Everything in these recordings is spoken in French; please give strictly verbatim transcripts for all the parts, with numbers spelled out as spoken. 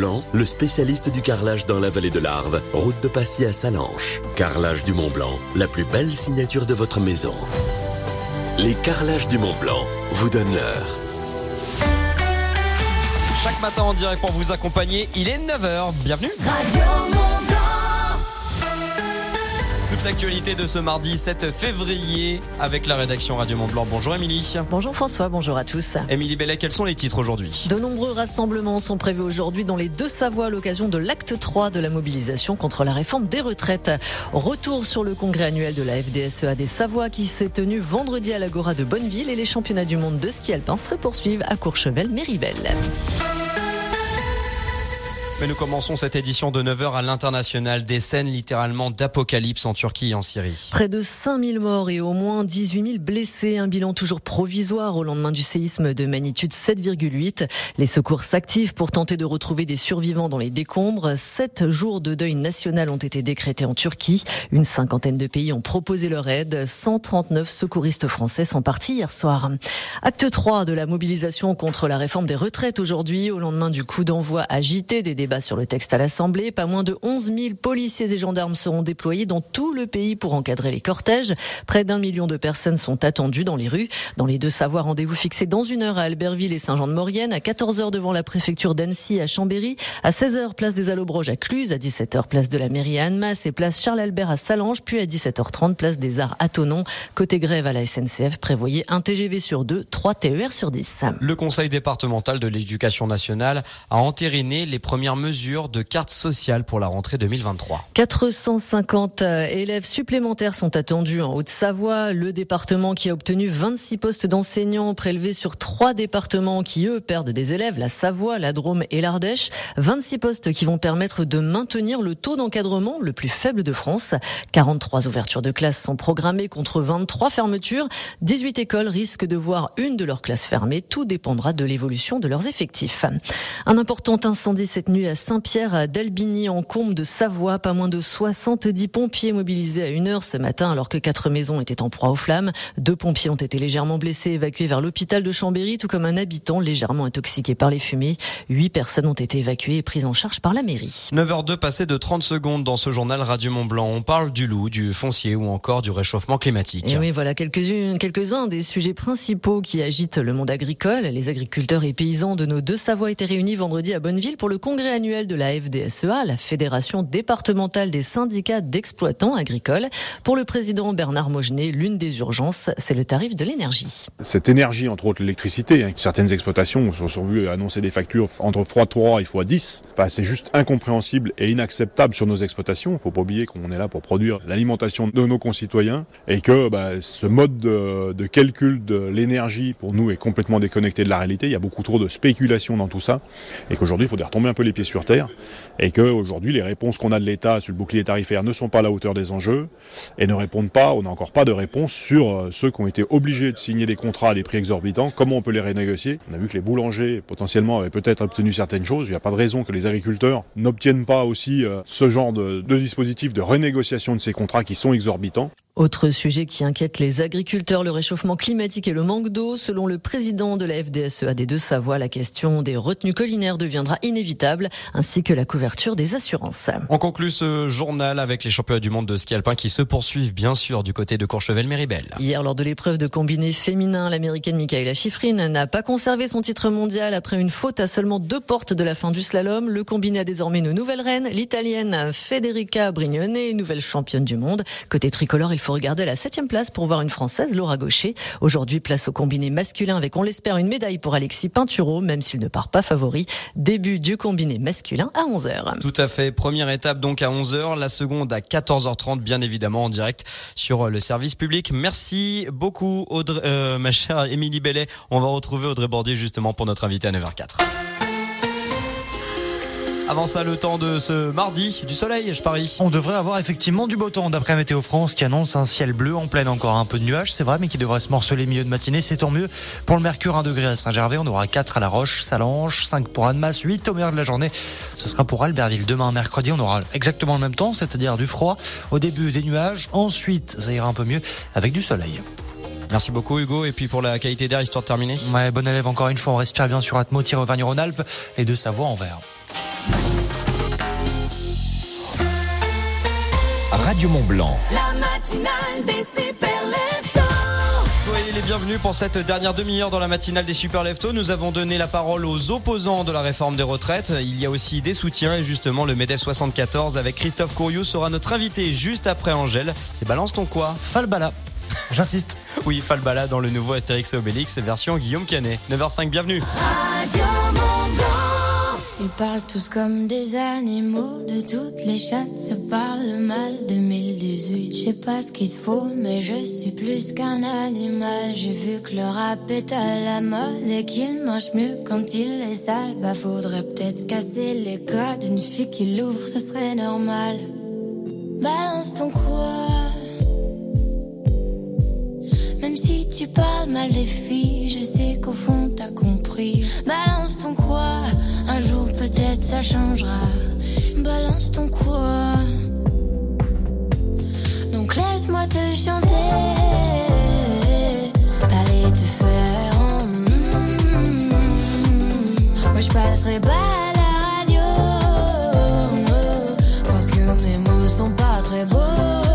Mont-Blanc, le spécialiste du carrelage dans la vallée de l'Arve, route de Passy à Sallanches. Carrelage du Mont-Blanc, la plus belle signature de votre maison. Les carrelages du Mont-Blanc vous donnent l'heure. Chaque matin en direct pour vous accompagner, il est neuf heures. Bienvenue. Radio Mont-Blanc. Toute l'actualité de ce mardi sept février avec la rédaction Radio Mont-Blanc. Bonjour Émilie. Bonjour François, bonjour à tous. Émilie Bellet, quels sont les titres aujourd'hui ? De nombreux rassemblements sont prévus aujourd'hui dans les Deux-Savoies à l'occasion de l'acte trois de la mobilisation contre la réforme des retraites. Retour sur le congrès annuel de la F D S E A des Savoies qui s'est tenu vendredi à l'Agora de Bonneville et les championnats du monde de ski alpin se poursuivent à Courchevel-Méribel. Mais nous commençons cette édition de neuf heures à l'international. Des scènes littéralement d'apocalypse en Turquie et en Syrie. Près de cinq mille morts et au moins dix-huit mille blessés. Un bilan toujours provisoire au lendemain du séisme de magnitude sept virgule huit. Les secours s'activent pour tenter de retrouver des survivants dans les décombres. Sept jours de deuil national ont été décrétés en Turquie. Une cinquantaine de pays ont proposé leur aide. cent trente-neuf secouristes français sont partis hier soir. Acte trois de la mobilisation contre la réforme des retraites aujourd'hui. Au lendemain du coup d'envoi agité des débats sur le texte à l'Assemblée, pas moins de onze mille policiers et gendarmes seront déployés dans tout le pays pour encadrer les cortèges. Près d'un million de personnes sont attendues dans les rues. Dans les Deux-Savoies, rendez-vous fixé dans une heure à Albertville et Saint-Jean-de-Maurienne, à quatorze heures devant la préfecture d'Annecy à Chambéry, à seize heures place des Allobroges à Cluse, à dix-sept heures place de la Mairie à Annemasse et place Charles-Albert à Sallanches, puis à dix-sept heures trente place des Arts à Thonon. Côté grève à la S N C F, prévoyez un T G V sur deux, trois T E R sur dix. Le Conseil départemental de l'éducation nationale a entériné les premières mesures de carte sociale pour la rentrée deux mille vingt-trois. quatre cent cinquante élèves supplémentaires sont attendus en Haute-Savoie. Le département qui a obtenu vingt-six postes d'enseignants prélevés sur trois départements qui, eux, perdent des élèves, la Savoie, la Drôme et l'Ardèche. vingt-six postes qui vont permettre de maintenir le taux d'encadrement le plus faible de France. quarante-trois ouvertures de classes sont programmées contre vingt-trois fermetures. dix-huit écoles risquent de voir une de leurs classes fermées. Tout dépendra de l'évolution de leurs effectifs. Un important incendie cette nuit à Saint-Pierre à d'Albigny en Combe de Savoie. Pas moins de soixante-dix pompiers mobilisés à une heure ce matin alors que quatre maisons étaient en proie aux flammes. Deux pompiers ont été légèrement blessés, évacués vers l'hôpital de Chambéry, tout comme un habitant légèrement intoxiqué par les fumées. Huit personnes ont été évacuées et prises en charge par la mairie. neuf heures deux passées de trente secondes dans ce journal Radio Mont-Blanc. On parle du loup, du foncier ou encore du réchauffement climatique. Et oui, voilà quelques-uns, quelques-uns des sujets principaux qui agitent le monde agricole. Les agriculteurs et paysans de nos Deux-Savoies étaient réunis vendredi à Bonneville pour le congrès annuel de la F D S E A, la Fédération départementale des syndicats d'exploitants agricoles. Pour le président Bernard Mogenet, l'une des urgences, c'est le tarif de l'énergie. Cette énergie, entre autres l'électricité, hein, certaines exploitations se sont vues annoncer des factures entre fois trois et fois dix. Enfin, c'est juste incompréhensible et inacceptable sur nos exploitations. Il ne faut pas oublier qu'on est là pour produire l'alimentation de nos concitoyens et que bah, ce mode de, de calcul de l'énergie, pour nous, est complètement déconnecté de la réalité. Il y a beaucoup trop de spéculation dans tout ça et qu'aujourd'hui, il faudrait retomber un peu les pieds sur terre. Et qu'aujourd'hui, les réponses qu'on a de l'État sur le bouclier tarifaire ne sont pas à la hauteur des enjeux et ne répondent pas, on n'a encore pas de réponse sur ceux qui ont été obligés de signer des contrats à des prix exorbitants, comment on peut les renégocier. On a vu que les boulangers, potentiellement, avaient peut-être obtenu certaines choses. Il n'y a pas de raison que les agriculteurs n'obtiennent pas aussi ce genre de, de dispositif de renégociation de ces contrats qui sont exorbitants. Autre sujet qui inquiète les agriculteurs, le réchauffement climatique et le manque d'eau. Selon le président de la F D S E A des Deux-Savoies, la question des retenues collinaires deviendra inévitable, ainsi que la couverture des assurances. On conclut ce journal avec les championnats du monde de ski alpin qui se poursuivent bien sûr du côté de Courchevel-Méribel. Hier, lors de l'épreuve de combiné féminin, l'américaine Mikaela Shiffrin n'a pas conservé son titre mondial après une faute à seulement deux portes de la fin du slalom. Le combiné a désormais une nouvelle reine, l'italienne Federica Brignone, nouvelle championne du monde. Côté tricolore, il faut regarder la septième place pour voir une Française, Laura Gaucher. Aujourd'hui, place au combiné masculin avec, on l'espère, une médaille pour Alexis Pinturo, même s'il ne part pas favori. Début du combiné masculin à onze heures. Tout à fait. Première étape donc à onze heures, la seconde à quatorze heures trente, bien évidemment en direct sur le service public. Merci beaucoup Audrey, euh, ma chère Émilie Bellet. On va retrouver Audrey Bordier justement pour notre invité à neuf heures quatre. Avant ça, le temps de ce mardi, du soleil, je parie. On devrait avoir effectivement du beau temps d'après Météo France qui annonce un ciel bleu en pleine, encore un peu de nuages, c'est vrai, mais qui devrait se morceler milieu de matinée, c'est tant mieux. Pour le mercure, un degré à Saint-Gervais, on aura quatre à La Roche, Sallanches, cinq pour Annemasse, huit au meilleur de la journée. Ce sera pour Albertville. Demain, mercredi, on aura exactement le même temps, c'est-à-dire du froid. Au début, des nuages. Ensuite, ça ira un peu mieux avec du soleil. Merci beaucoup Hugo. Et puis pour la qualité d'air, histoire de terminer. Ouais, bon élève encore une fois, on respire bien sur Atmo, Auvergne-Rhône-Alpes, les Deux-Savoies en vert. Radio Mont-Blanc. La matinale des super leftos. Soyez les bienvenus pour cette dernière demi-heure dans la matinale des Super Leftos. Nous avons donné la parole aux opposants de la réforme des retraites. Il y a aussi des soutiens et justement le MEDEF soixante-quatorze avec Christophe Courriou sera notre invité juste après Angèle. C'est Balance ton quoi ? Falbala. J'insiste. Oui, Falbala dans le nouveau Astérix et Obélix version Guillaume Canet. neuf heures cinq, bienvenue. Radio Mont-Blanc. Ils parlent tous comme des animaux, de toutes les chattes, ça parle mal. deux mille dix-huit, je sais pas ce qu'il te faut, mais je suis plus qu'un animal. J'ai vu que le rap est à la mode et qu'il mange mieux quand il est sale. Bah faudrait peut-être casser les codes, une fille qui l'ouvre, ce serait normal. Balance ton quoi. Même si tu parles mal des filles, je sais qu'au fond t'as compris. Balance ton quoi, un jour peut-être ça changera. Balance ton quoi. Donc laisse-moi te chanter, aller te faire en mm, moi je passerai pas à la radio, parce que mes mots sont pas très beaux.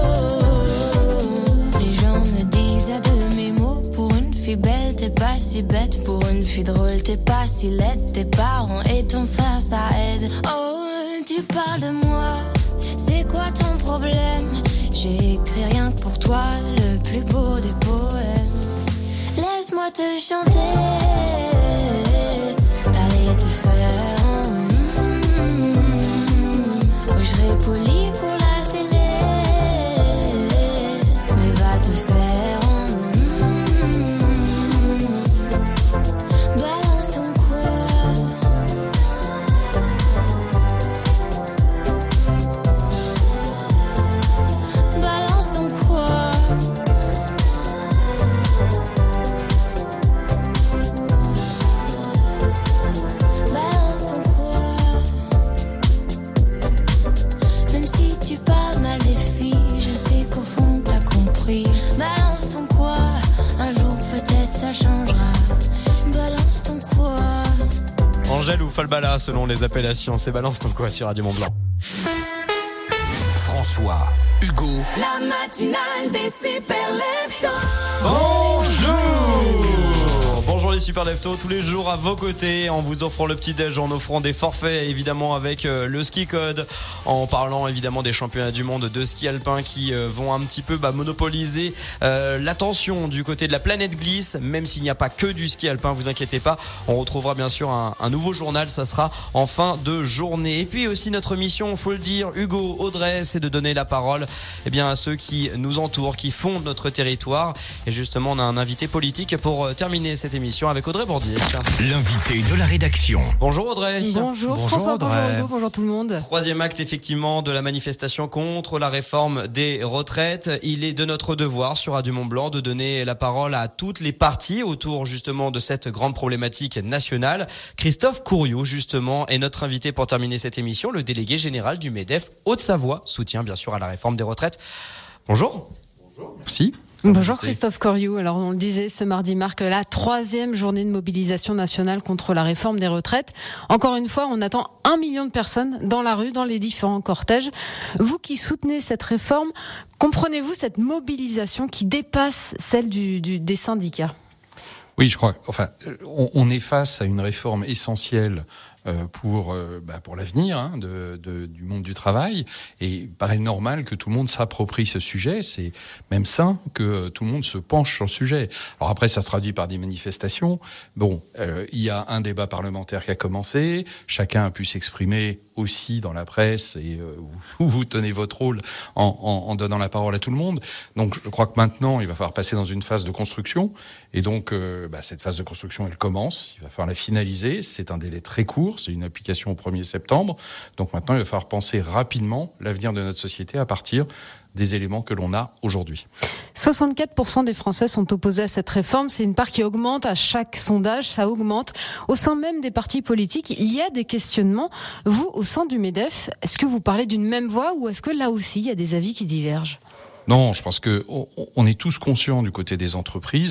Belle, t'es pas si bête. Pour une fille drôle, t'es pas si laide. Tes parents et ton frère, ça aide. Oh, tu parles de moi, c'est quoi ton problème? J'ai écrit rien que pour toi, le plus beau des poèmes. Laisse-moi te chanter, aller te faire en mm, oui, je serai poli pour la télé, mais va te faire. Balance ton quoi, un jour peut-être ça changera. Balance ton quoi. Angèle ou Falbala selon les appellations, c'est Balance ton quoi sur Radio Mont-Blanc. François, Hugo. La matinale des super leftos. Bonjour. Bonjour les Super Leftos, tous les jours à vos côtés, en vous offrant le petit-déj, en offrant des forfaits évidemment avec euh, le ski code, en parlant évidemment des championnats du monde de ski alpin qui euh, vont un petit peu bah, monopoliser euh, l'attention du côté de la planète glisse, même s'il n'y a pas que du ski alpin, vous inquiétez pas, on retrouvera bien sûr un, un nouveau journal, ça sera en fin de journée. Et puis aussi notre mission, faut le dire, Hugo, Audrey, c'est de donner la parole eh bien, à ceux qui nous entourent, qui fondent notre territoire. Et justement, on a un invité politique pour euh, terminer cette émission avec Audrey Bordier. L'invité de la rédaction. Bonjour Audrey. Bonjour, Bonjour François, Audrey. bonjour Hugo, bonjour tout le monde. Troisième acte effectivement de la manifestation contre la réforme des retraites. Il est de notre devoir sur Radio Mont-Blanc de donner la parole à toutes les parties autour justement de cette grande problématique nationale. Christophe Courriou justement est notre invité pour terminer cette émission, le délégué général du MEDEF Haute-Savoie, soutien bien sûr à la réforme des retraites. Bonjour. Bonjour. Merci. Bonjour Christophe Courriou. Alors on le disait, ce mardi marque la troisième journée de mobilisation nationale contre la réforme des retraites. Encore une fois, on attend un million de personnes dans la rue, dans les différents cortèges. Vous qui soutenez cette réforme, comprenez-vous cette mobilisation qui dépasse celle du, du, des syndicats ? Oui, je crois. Enfin, on, on est face à une réforme essentielle pour euh, bah, pour l'avenir hein, de, de, du monde du travail, et il paraît normal que tout le monde s'approprie ce sujet. C'est même sain que euh, tout le monde se penche sur le sujet. Alors après, ça se traduit par des manifestations. Bon, euh, il y a un débat parlementaire qui a commencé. Chacun a pu s'exprimer aussi dans la presse, et euh, vous, vous tenez votre rôle en, en, en donnant la parole à tout le monde. Donc, je crois que maintenant, il va falloir passer dans une phase de construction. Et donc, euh, bah, cette phase de construction, elle commence. Il va falloir la finaliser. C'est un délai très court. C'est une application au premier septembre. Donc maintenant, il va falloir penser rapidement l'avenir de notre société à partir des éléments que l'on a aujourd'hui. soixante-quatre pour cent des Français sont opposés à cette réforme. C'est une part qui augmente à chaque sondage. Ça augmente. Au sein même des partis politiques, il y a des questionnements. Vous, au sein du MEDEF, est-ce que vous parlez d'une même voix ou est-ce que là aussi, il y a des avis qui divergent ? Non, je pense que on est tous conscients du côté des entreprises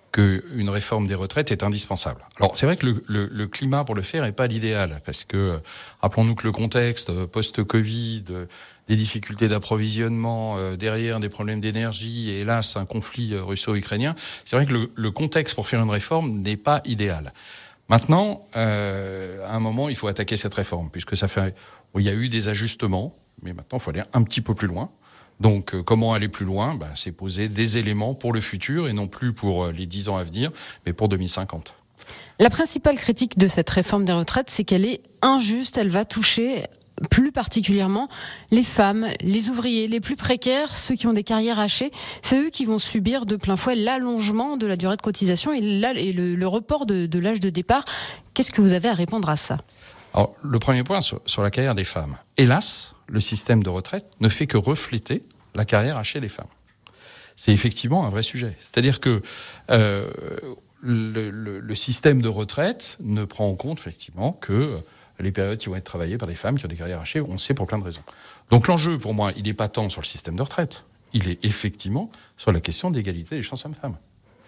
qu'une réforme des retraites est indispensable. Alors c'est vrai que le, le, le climat pour le faire n'est pas l'idéal, parce que rappelons-nous que le contexte post-Covid, des difficultés d'approvisionnement, euh, derrière des problèmes d'énergie et hélas un conflit russo-ukrainien, c'est vrai que le, le contexte pour faire une réforme n'est pas idéal. Maintenant, euh, à un moment, il faut attaquer cette réforme, puisque ça fait, il y a eu des ajustements, mais maintenant il faut aller un petit peu plus loin. Donc, euh, comment aller plus loin ? Ben, c'est poser des éléments pour le futur et non plus pour euh, les dix ans à venir, mais pour deux mille cinquante. La principale critique de cette réforme des retraites, c'est qu'elle est injuste. Elle va toucher plus particulièrement les femmes, les ouvriers, les plus précaires, ceux qui ont des carrières hachées. C'est eux qui vont subir de plein fouet l'allongement de la durée de cotisation et, la, et le, le report de, de l'âge de départ. Qu'est-ce que vous avez à répondre à ça ? Alors, le premier point sur, sur la carrière des femmes. Hélas, le système de retraite ne fait que refléter la carrière hachée des femmes. C'est effectivement un vrai sujet. C'est-à-dire que euh, le, le, le système de retraite ne prend en compte effectivement que les périodes qui vont être travaillées par des femmes qui ont des carrières hachées, on sait pour plein de raisons. Donc l'enjeu, pour moi, il n'est pas tant sur le système de retraite, il est effectivement sur la question d'égalité des chances hommes-femmes.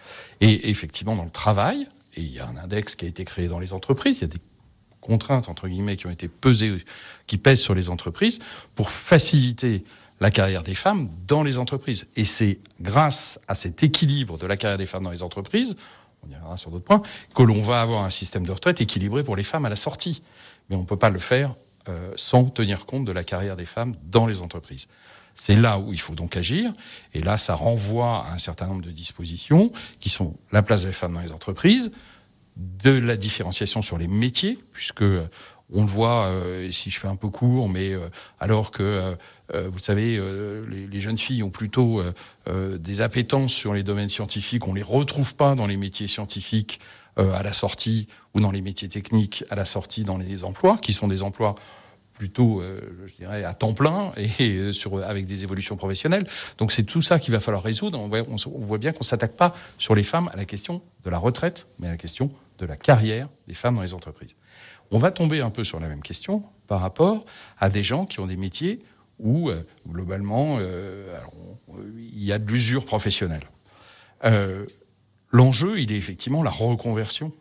Et effectivement, dans le travail, et il y a un index qui a été créé dans les entreprises, il y a des contraintes, entre guillemets, qui ont été pesées, qui pèsent sur les entreprises pour faciliter la carrière des femmes dans les entreprises. Et c'est grâce à cet équilibre de la carrière des femmes dans les entreprises, on y reviendra sur d'autres points, que l'on va avoir un système de retraite équilibré pour les femmes à la sortie. Mais on ne peut pas le faire euh, sans tenir compte de la carrière des femmes dans les entreprises. C'est là où il faut donc agir. Et là, ça renvoie à un certain nombre de dispositions qui sont la place des femmes dans les entreprises, de la différenciation sur les métiers, puisque euh, on le voit, euh, si je fais un peu court, mais euh, alors que, euh, vous savez, euh, les, les jeunes filles ont plutôt euh, euh, des appétences sur les domaines scientifiques, on ne les retrouve pas dans les métiers scientifiques euh, à la sortie, ou dans les métiers techniques à la sortie dans les emplois, qui sont des emplois plutôt, euh, je dirais, à temps plein et, et sur, avec des évolutions professionnelles. Donc c'est tout ça qu'il va falloir résoudre. On voit, on, on voit bien qu'on ne s'attaque pas sur les femmes à la question de la retraite, mais à la question de la carrière des femmes dans les entreprises. On va tomber un peu sur la même question par rapport à des gens qui ont des métiers où, euh, globalement, euh, alors, il y a de l'usure professionnelle. Euh, l'enjeu, il est effectivement la reconversion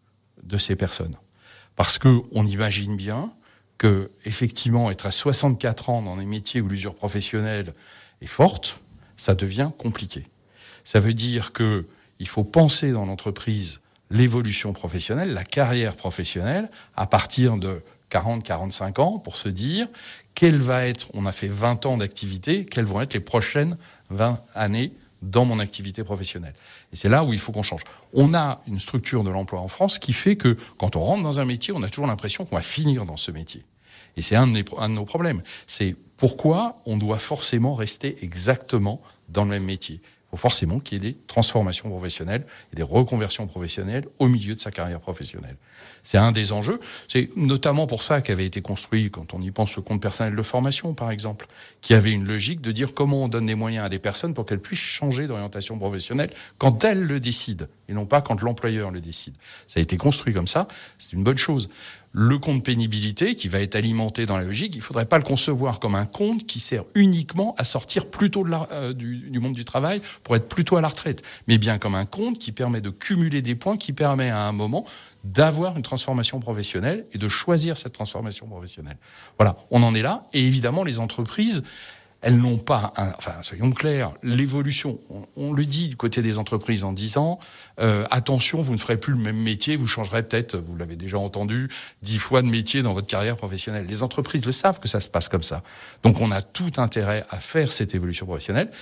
de ces personnes. Parce qu'on imagine bien que, effectivement, être à soixante-quatre ans dans des métiers où l'usure professionnelle est forte, ça devient compliqué. Ça veut dire qu'il faut penser dans l'entreprise l'évolution professionnelle, la carrière professionnelle, à partir de quarante à quarante-cinq ans, pour se dire quelle va être, on a fait vingt ans d'activité, quelles vont être les prochaines vingt années dans mon activité professionnelle. Et c'est là où il faut qu'on change. On a une structure de l'emploi en France qui fait que quand on rentre dans un métier, on a toujours l'impression qu'on va finir dans ce métier. Et c'est un de, nos, un de nos problèmes. C'est pourquoi on doit forcément rester exactement dans le même métier. Il faut forcément qu'il y ait des transformations professionnelles et des reconversions professionnelles au milieu de sa carrière professionnelle. C'est un des enjeux. C'est notamment pour ça qu'avait été construit, quand on y pense, le compte personnel de formation, par exemple, qui avait une logique de dire comment on donne des moyens à des personnes pour qu'elles puissent changer d'orientation professionnelle quand elles le décident, et non pas quand l'employeur le décide. Ça a été construit comme ça, c'est une bonne chose. Le compte pénibilité, qui va être alimenté dans la logique, il ne faudrait pas le concevoir comme un compte qui sert uniquement à sortir plus tôt de la, euh, du, du monde du travail pour être plus tôt à la retraite, mais bien comme un compte qui permet de cumuler des points, qui permet à un moment d'avoir une transformation professionnelle et de choisir cette transformation professionnelle. Voilà, on en est là. Et évidemment, les entreprises, elles n'ont pas, un, enfin, soyons clairs, l'évolution. On, on le dit du côté des entreprises en disant, euh, attention, vous ne ferez plus le même métier, vous changerez peut-être, vous l'avez déjà entendu, dix fois de métier dans votre carrière professionnelle. Les entreprises le savent que ça se passe comme ça. Donc, on a tout intérêt à faire cette évolution professionnelle.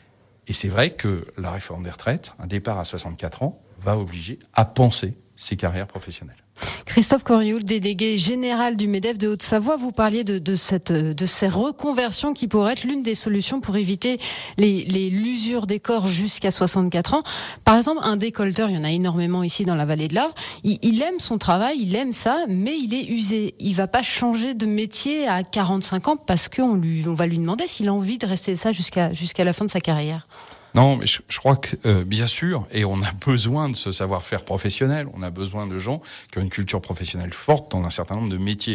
Et c'est vrai que la réforme des retraites, un départ à soixante-quatre ans, va obliger à penser ses carrières professionnelles. Christophe Corioul, délégué général du MEDEF de Haute-Savoie, vous parliez de, de, cette, de ces reconversions qui pourraient être l'une des solutions pour éviter les, les, l'usure des corps jusqu'à soixante-quatre ans. Par exemple, un décolleteur, il y en a énormément ici dans la vallée de l'Arve, il, il aime son travail, il aime ça, mais il est usé. Il va pas changer de métier à quarante-cinq ans parce qu'on lui, on va lui demander s'il a envie de rester ça jusqu'à, jusqu'à la fin de sa carrière. Non, mais je, je crois que, euh, bien sûr, et on a besoin de ce savoir-faire professionnel, on a besoin de gens qui ont une culture professionnelle forte dans un certain nombre de métiers.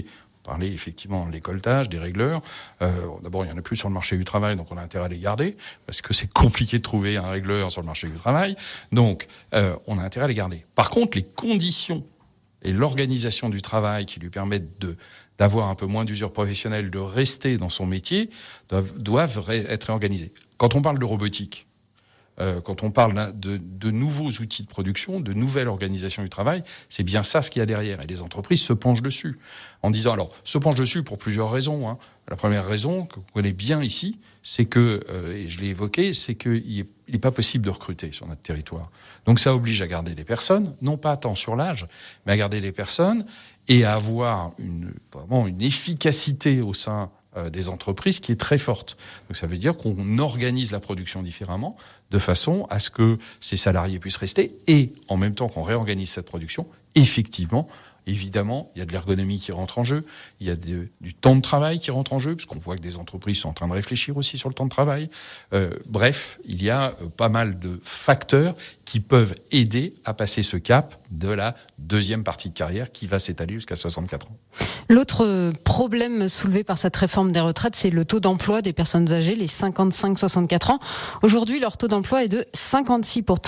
parler effectivement de l'écoltage, des régleurs. Euh, d'abord, il n'y en a plus sur le marché du travail, donc on a intérêt à les garder, parce que c'est compliqué de trouver un régleur sur le marché du travail. Donc, euh, on a intérêt à les garder. Par contre, les conditions et l'organisation du travail qui lui permettent de, d'avoir un peu moins d'usure professionnelle, de rester dans son métier, doivent, doivent être organisées. Quand on parle de robotique, Euh, quand on parle de, de nouveaux outils de production, de nouvelle organisation du travail, c'est bien ça ce qu'il y a derrière. Et les entreprises se penchent dessus. En disant, alors, se penchent dessus pour plusieurs raisons. Hein. La première raison, qu'on connaît bien ici, c'est que, euh, et je l'ai évoqué, c'est qu'il n'est pas possible de recruter sur notre territoire. Donc ça oblige à garder des personnes, non pas tant sur l'âge, mais à garder des personnes et à avoir une, vraiment une efficacité au sein des entreprises qui est très forte. Donc ça veut dire qu'on organise la production différemment de façon à ce que ces salariés puissent rester et en même temps qu'on réorganise cette production, effectivement, évidemment, il y a de l'ergonomie qui rentre en jeu, il y a de, du temps de travail qui rentre en jeu, puisqu'on voit que des entreprises sont en train de réfléchir aussi sur le temps de travail. Euh, bref, il y a pas mal de facteurs qui peuvent aider à passer ce cap de la deuxième partie de carrière qui va s'étaler jusqu'à soixante-quatre ans. L'autre problème soulevé par cette réforme des retraites, c'est le taux d'emploi des personnes âgées, les cinquante-cinq à soixante-quatre ans. Aujourd'hui, leur taux d'emploi est de cinquante-six pour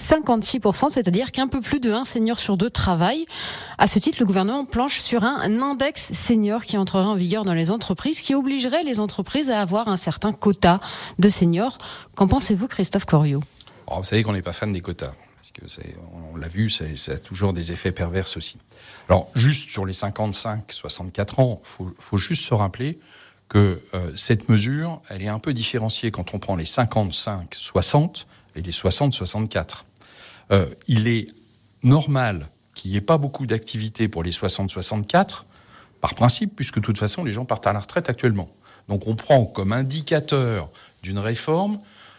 cent, c'est-à-dire qu'un peu plus de un senior sur deux travaille. À ce titre, le gouvernement planche sur un index senior qui entrerait en vigueur dans les entreprises, qui obligerait les entreprises à avoir un certain quota de seniors. Qu'en pensez-vous, Christophe Corriot ? Alors, vous savez qu'on n'est pas fan des quotas, parce que c'est, on l'a vu, c'est, ça a toujours des effets pervers aussi. Alors, juste sur les cinquante-cinq à soixante-quatre ans, il faut, faut juste se rappeler que euh, cette mesure, elle est un peu différenciée quand on prend les cinquante-cinq à soixante et les soixante à soixante-quatre. Euh, il est normal qu'il n'y ait pas beaucoup d'activité pour les soixante à soixante-quatre, par principe, puisque de toute façon, les gens partent à la retraite actuellement. Donc, on prend comme indicateur d'une réforme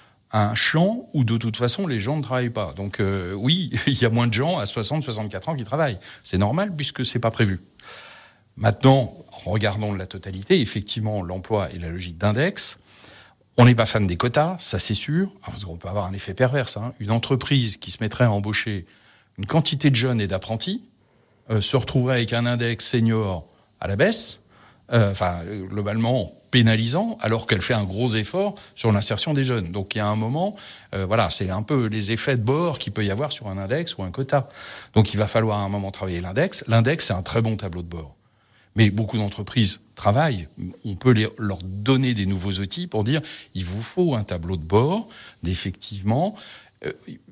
un champ où de toute façon les gens ne travaillent pas. Donc euh, oui, il y a moins de gens à soixante à soixante-quatre ans qui travaillent. C'est normal puisque c'est pas prévu. Maintenant, en regardant la totalité, effectivement, l'emploi et la logique d'index, on n'est pas fan des quotas, ça c'est sûr, parce qu'on peut avoir un effet pervers. Hein. Une entreprise qui se mettrait à embaucher une quantité de jeunes et d'apprentis euh, se retrouverait avec un index senior à la baisse, euh, enfin globalement pénalisant, alors qu'elle fait un gros effort sur l'insertion des jeunes. Donc il y a un moment, euh, voilà, c'est un peu les effets de bord qu'il peut y avoir sur un index ou un quota. Donc il va falloir à un moment travailler l'index. L'index, c'est un très bon tableau de bord. Mais beaucoup d'entreprises travaillent. On peut les, leur donner des nouveaux outils pour dire il vous faut un tableau de bord d'effectivement euh,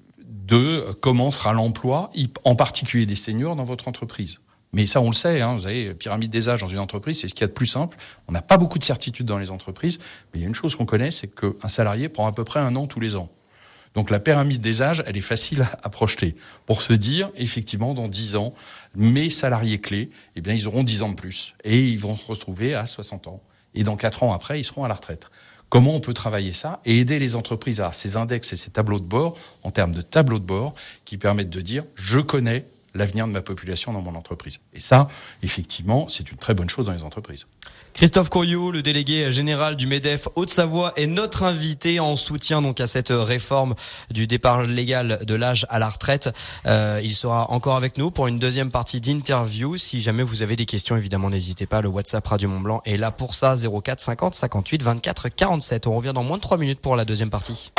de comment sera l'emploi, en particulier des seniors dans votre entreprise. Mais ça, on le sait, hein, vous savez, pyramide des âges dans une entreprise, c'est ce qu'il y a de plus simple. On n'a pas beaucoup de certitude dans les entreprises, mais il y a une chose qu'on connaît, c'est qu'un salarié prend à peu près un an tous les ans. Donc la pyramide des âges, elle est facile à, à projeter. Pour se dire, effectivement, dans dix ans, mes salariés clés, eh bien, ils auront dix ans de plus. Et ils vont se retrouver à soixante ans. Et dans quatre ans après, ils seront à la retraite. Comment on peut travailler ça et aider les entreprises à avoir ces index et ces tableaux de bord, en termes de tableaux de bord, qui permettent de dire, je connais l'avenir de ma population dans mon entreprise. Et ça, effectivement, c'est une très bonne chose dans les entreprises. Christophe Corriot, le délégué général du MEDEF Haute-Savoie, est notre invité en soutien donc à cette réforme du départ légal de l'âge à la retraite. Euh, il sera encore avec nous pour une deuxième partie d'interview. Si jamais vous avez des questions, évidemment, n'hésitez pas. Le WhatsApp Radio Mont-Blanc est là pour ça. zéro quatre cinquante cinquante-huit vingt-quatre quarante-sept. On revient dans moins de trois minutes pour la deuxième partie.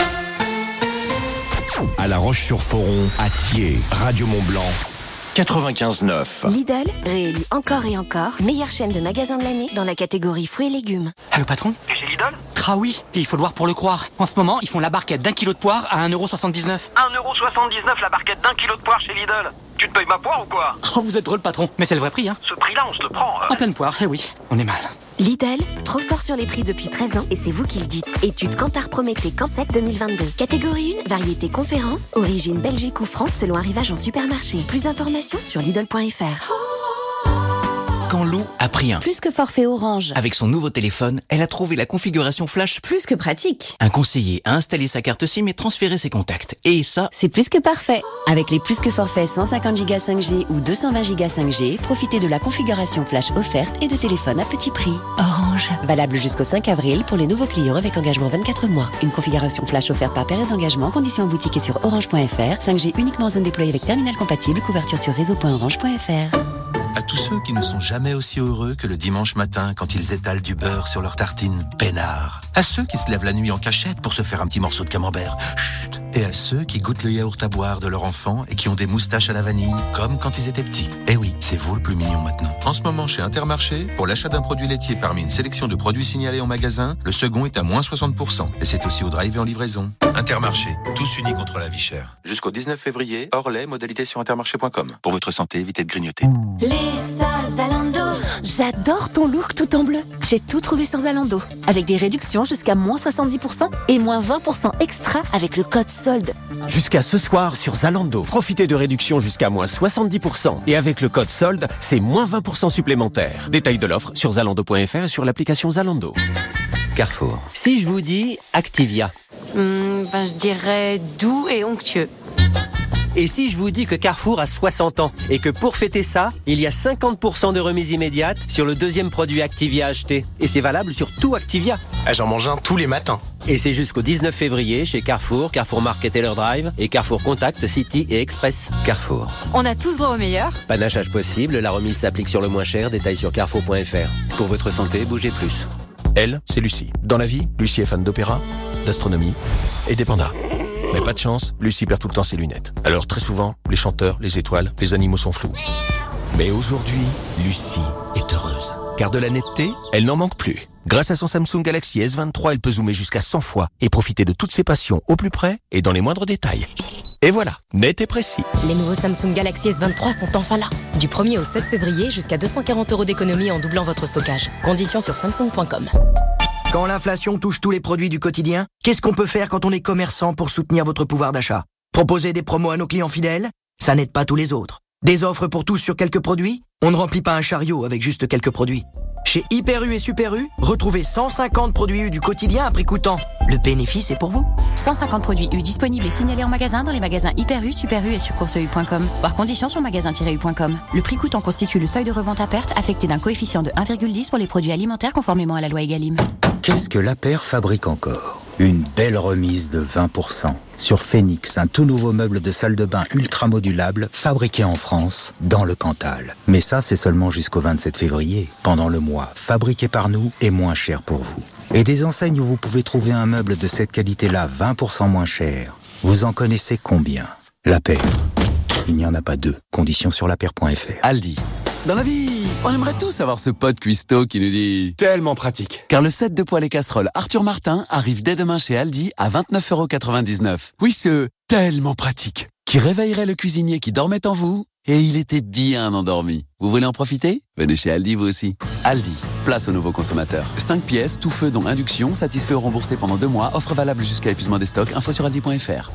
À La Roche-sur-Foron, à Thiers, Radio Mont-Blanc. quatre-vingt-quinze neuf. Lidl, réélu encore et encore, meilleure chaîne de magasins de l'année dans la catégorie fruits et légumes. Allô patron ? Tu es chez Lidl ? Ah oui, et il faut le voir pour le croire. En ce moment, ils font la barquette d'un kilo de poire à un euro soixante-dix-neuf. un euro soixante-dix-neuf la barquette d'un kilo de poire chez Lidl. Tu te payes ma poire ou quoi ? Oh, vous êtes drôle patron, mais c'est le vrai prix hein. Ce prix-là, on se le prend. Euh... En pleine poire, eh oui, on est mal. Lidl, trop fort sur les prix depuis treize ans et c'est vous qui le dites. Étude Kantar Prométhée Cansec deux mille vingt-deux. Catégorie un, variété conférence, origine Belgique ou France selon arrivage en supermarché. Plus d'informations sur Lidl point F R. Quand Lou a pris un Plus que forfait Orange. Avec son nouveau téléphone, elle a trouvé la configuration flash Plus que pratique. Un conseiller a installé sa carte SIM et transféré ses contacts. Et ça, c'est plus que parfait. Avec les plus que forfaits cent cinquante giga cinq G ou deux cent vingt giga cinq G, profitez de la configuration flash offerte et de téléphone à petit prix. Orange. Valable jusqu'au cinq avril pour les nouveaux clients avec engagement vingt-quatre mois. Une configuration flash offerte par période d'engagement, conditions en boutique et sur orange point F R. cinq G uniquement en zone déployée avec terminal compatible, couverture sur réseau point orange point F R. À tous ceux qui ne sont jamais aussi heureux que le dimanche matin quand ils étalent du beurre sur leur tartine peinard. À ceux qui se lèvent la nuit en cachette pour se faire un petit morceau de camembert. Chut. Et à ceux qui goûtent le yaourt à boire de leur enfant et qui ont des moustaches à la vanille, comme quand ils étaient petits. Eh oui, c'est vous le plus mignon maintenant. En ce moment, chez Intermarché, pour l'achat d'un produit laitier parmi une sélection de produits signalés en magasin, le second est à moins soixante pour cent. Et c'est aussi au drive et en livraison. Intermarché, tous unis contre la vie chère. Jusqu'au dix-neuf février, hors lait, modalité sur intermarché point com. Pour votre santé, évitez de grignoter. Les soldes Zalando. J'adore ton look tout en bleu. J'ai tout trouvé sur Zalando. Avec des réductions jusqu'à moins soixante-dix pour cent et moins vingt pour cent extra avec le code solde. Jusqu'à ce soir sur Zalando. Profitez de réductions jusqu'à moins soixante-dix pour cent. Et avec le code solde, c'est moins vingt pour cent supplémentaire. Détail de l'offre sur zalando point f r et sur l'application Zalando. Carrefour. Si je vous dis Activia. Mmh, ben je dirais doux et onctueux. Et si je vous dis que Carrefour a soixante ans et que pour fêter ça, il y a cinquante pour cent de remise immédiate sur le deuxième produit Activia acheté. Et c'est valable sur tout Activia. Ah, j'en mange un tous les matins. Et c'est jusqu'au dix-neuf février chez Carrefour, Carrefour Market Taylor Drive et Carrefour Contact, City et Express. Carrefour. On a tous droit au meilleur. Panachage possible, la remise s'applique sur le moins cher, détail sur carrefour point f r. Pour votre santé, bougez plus. Elle, c'est Lucie. Dans la vie, Lucie est fan d'opéra, d'astronomie et des pandas. Mais pas de chance, Lucie perd tout le temps ses lunettes. Alors très souvent, les chanteurs, les étoiles, les animaux sont flous. Mais aujourd'hui, Lucie est heureuse. Car de la netteté, elle n'en manque plus. Grâce à son Samsung Galaxy S vingt-trois, elle peut zoomer jusqu'à cent fois et profiter de toutes ses passions au plus près et dans les moindres détails. Et voilà, net et précis. Les nouveaux Samsung Galaxy S vingt-trois sont enfin là. Du premier au seize février, jusqu'à deux cent quarante euros d'économie en doublant votre stockage. Conditions sur samsung point com. Quand l'inflation touche tous les produits du quotidien, qu'est-ce qu'on peut faire quand on est commerçant pour soutenir votre pouvoir d'achat? Proposer des promos à nos clients fidèles? Ça n'aide pas tous les autres. Des offres pour tous sur quelques produits? On ne remplit pas un chariot avec juste quelques produits. Chez Hyper U et Super U, retrouvez cent cinquante produits U du quotidien à prix coûtant. Le bénéfice est pour vous. cent cinquante produits U disponibles et signalés en magasin dans les magasins Hyper U, Super U et sur course u point com. Voir conditions sur magasin tiret u point com. Le prix coûtant constitue le seuil de revente à perte affecté d'un coefficient de un virgule dix pour les produits alimentaires conformément à la loi Egalim. Qu'est-ce que l'A P R fabrique encore? Une belle remise de vingt pour cent sur Phoenix, un tout nouveau meuble de salle de bain ultra modulable fabriqué en France, dans le Cantal. Mais ça, c'est seulement jusqu'au vingt-sept février. Pendant le mois, fabriqué par nous et moins cher pour vous. Et des enseignes où vous pouvez trouver un meuble de cette qualité-là vingt pour cent moins cher. Vous en connaissez combien? L'A P R. Il n'y en a pas deux. Conditions sur la paire point f r. Aldi. Dans la vie, on aimerait tous avoir ce pote cuistot qui nous dit tellement pratique. Car le set de poêles et casseroles Arthur Martin arrive dès demain chez Aldi à vingt-neuf euros quatre-vingt-dix-neuf. Oui, ce tellement pratique qui réveillerait le cuisinier qui dormait en vous et il était bien endormi. Vous voulez en profiter? Venez chez Aldi vous aussi. Aldi, place aux nouveaux consommateurs. cinq pièces, tout feu dont induction, satisfait ou remboursé pendant deux mois. Offre valable jusqu'à épuisement des stocks. Info sur aldi point f r.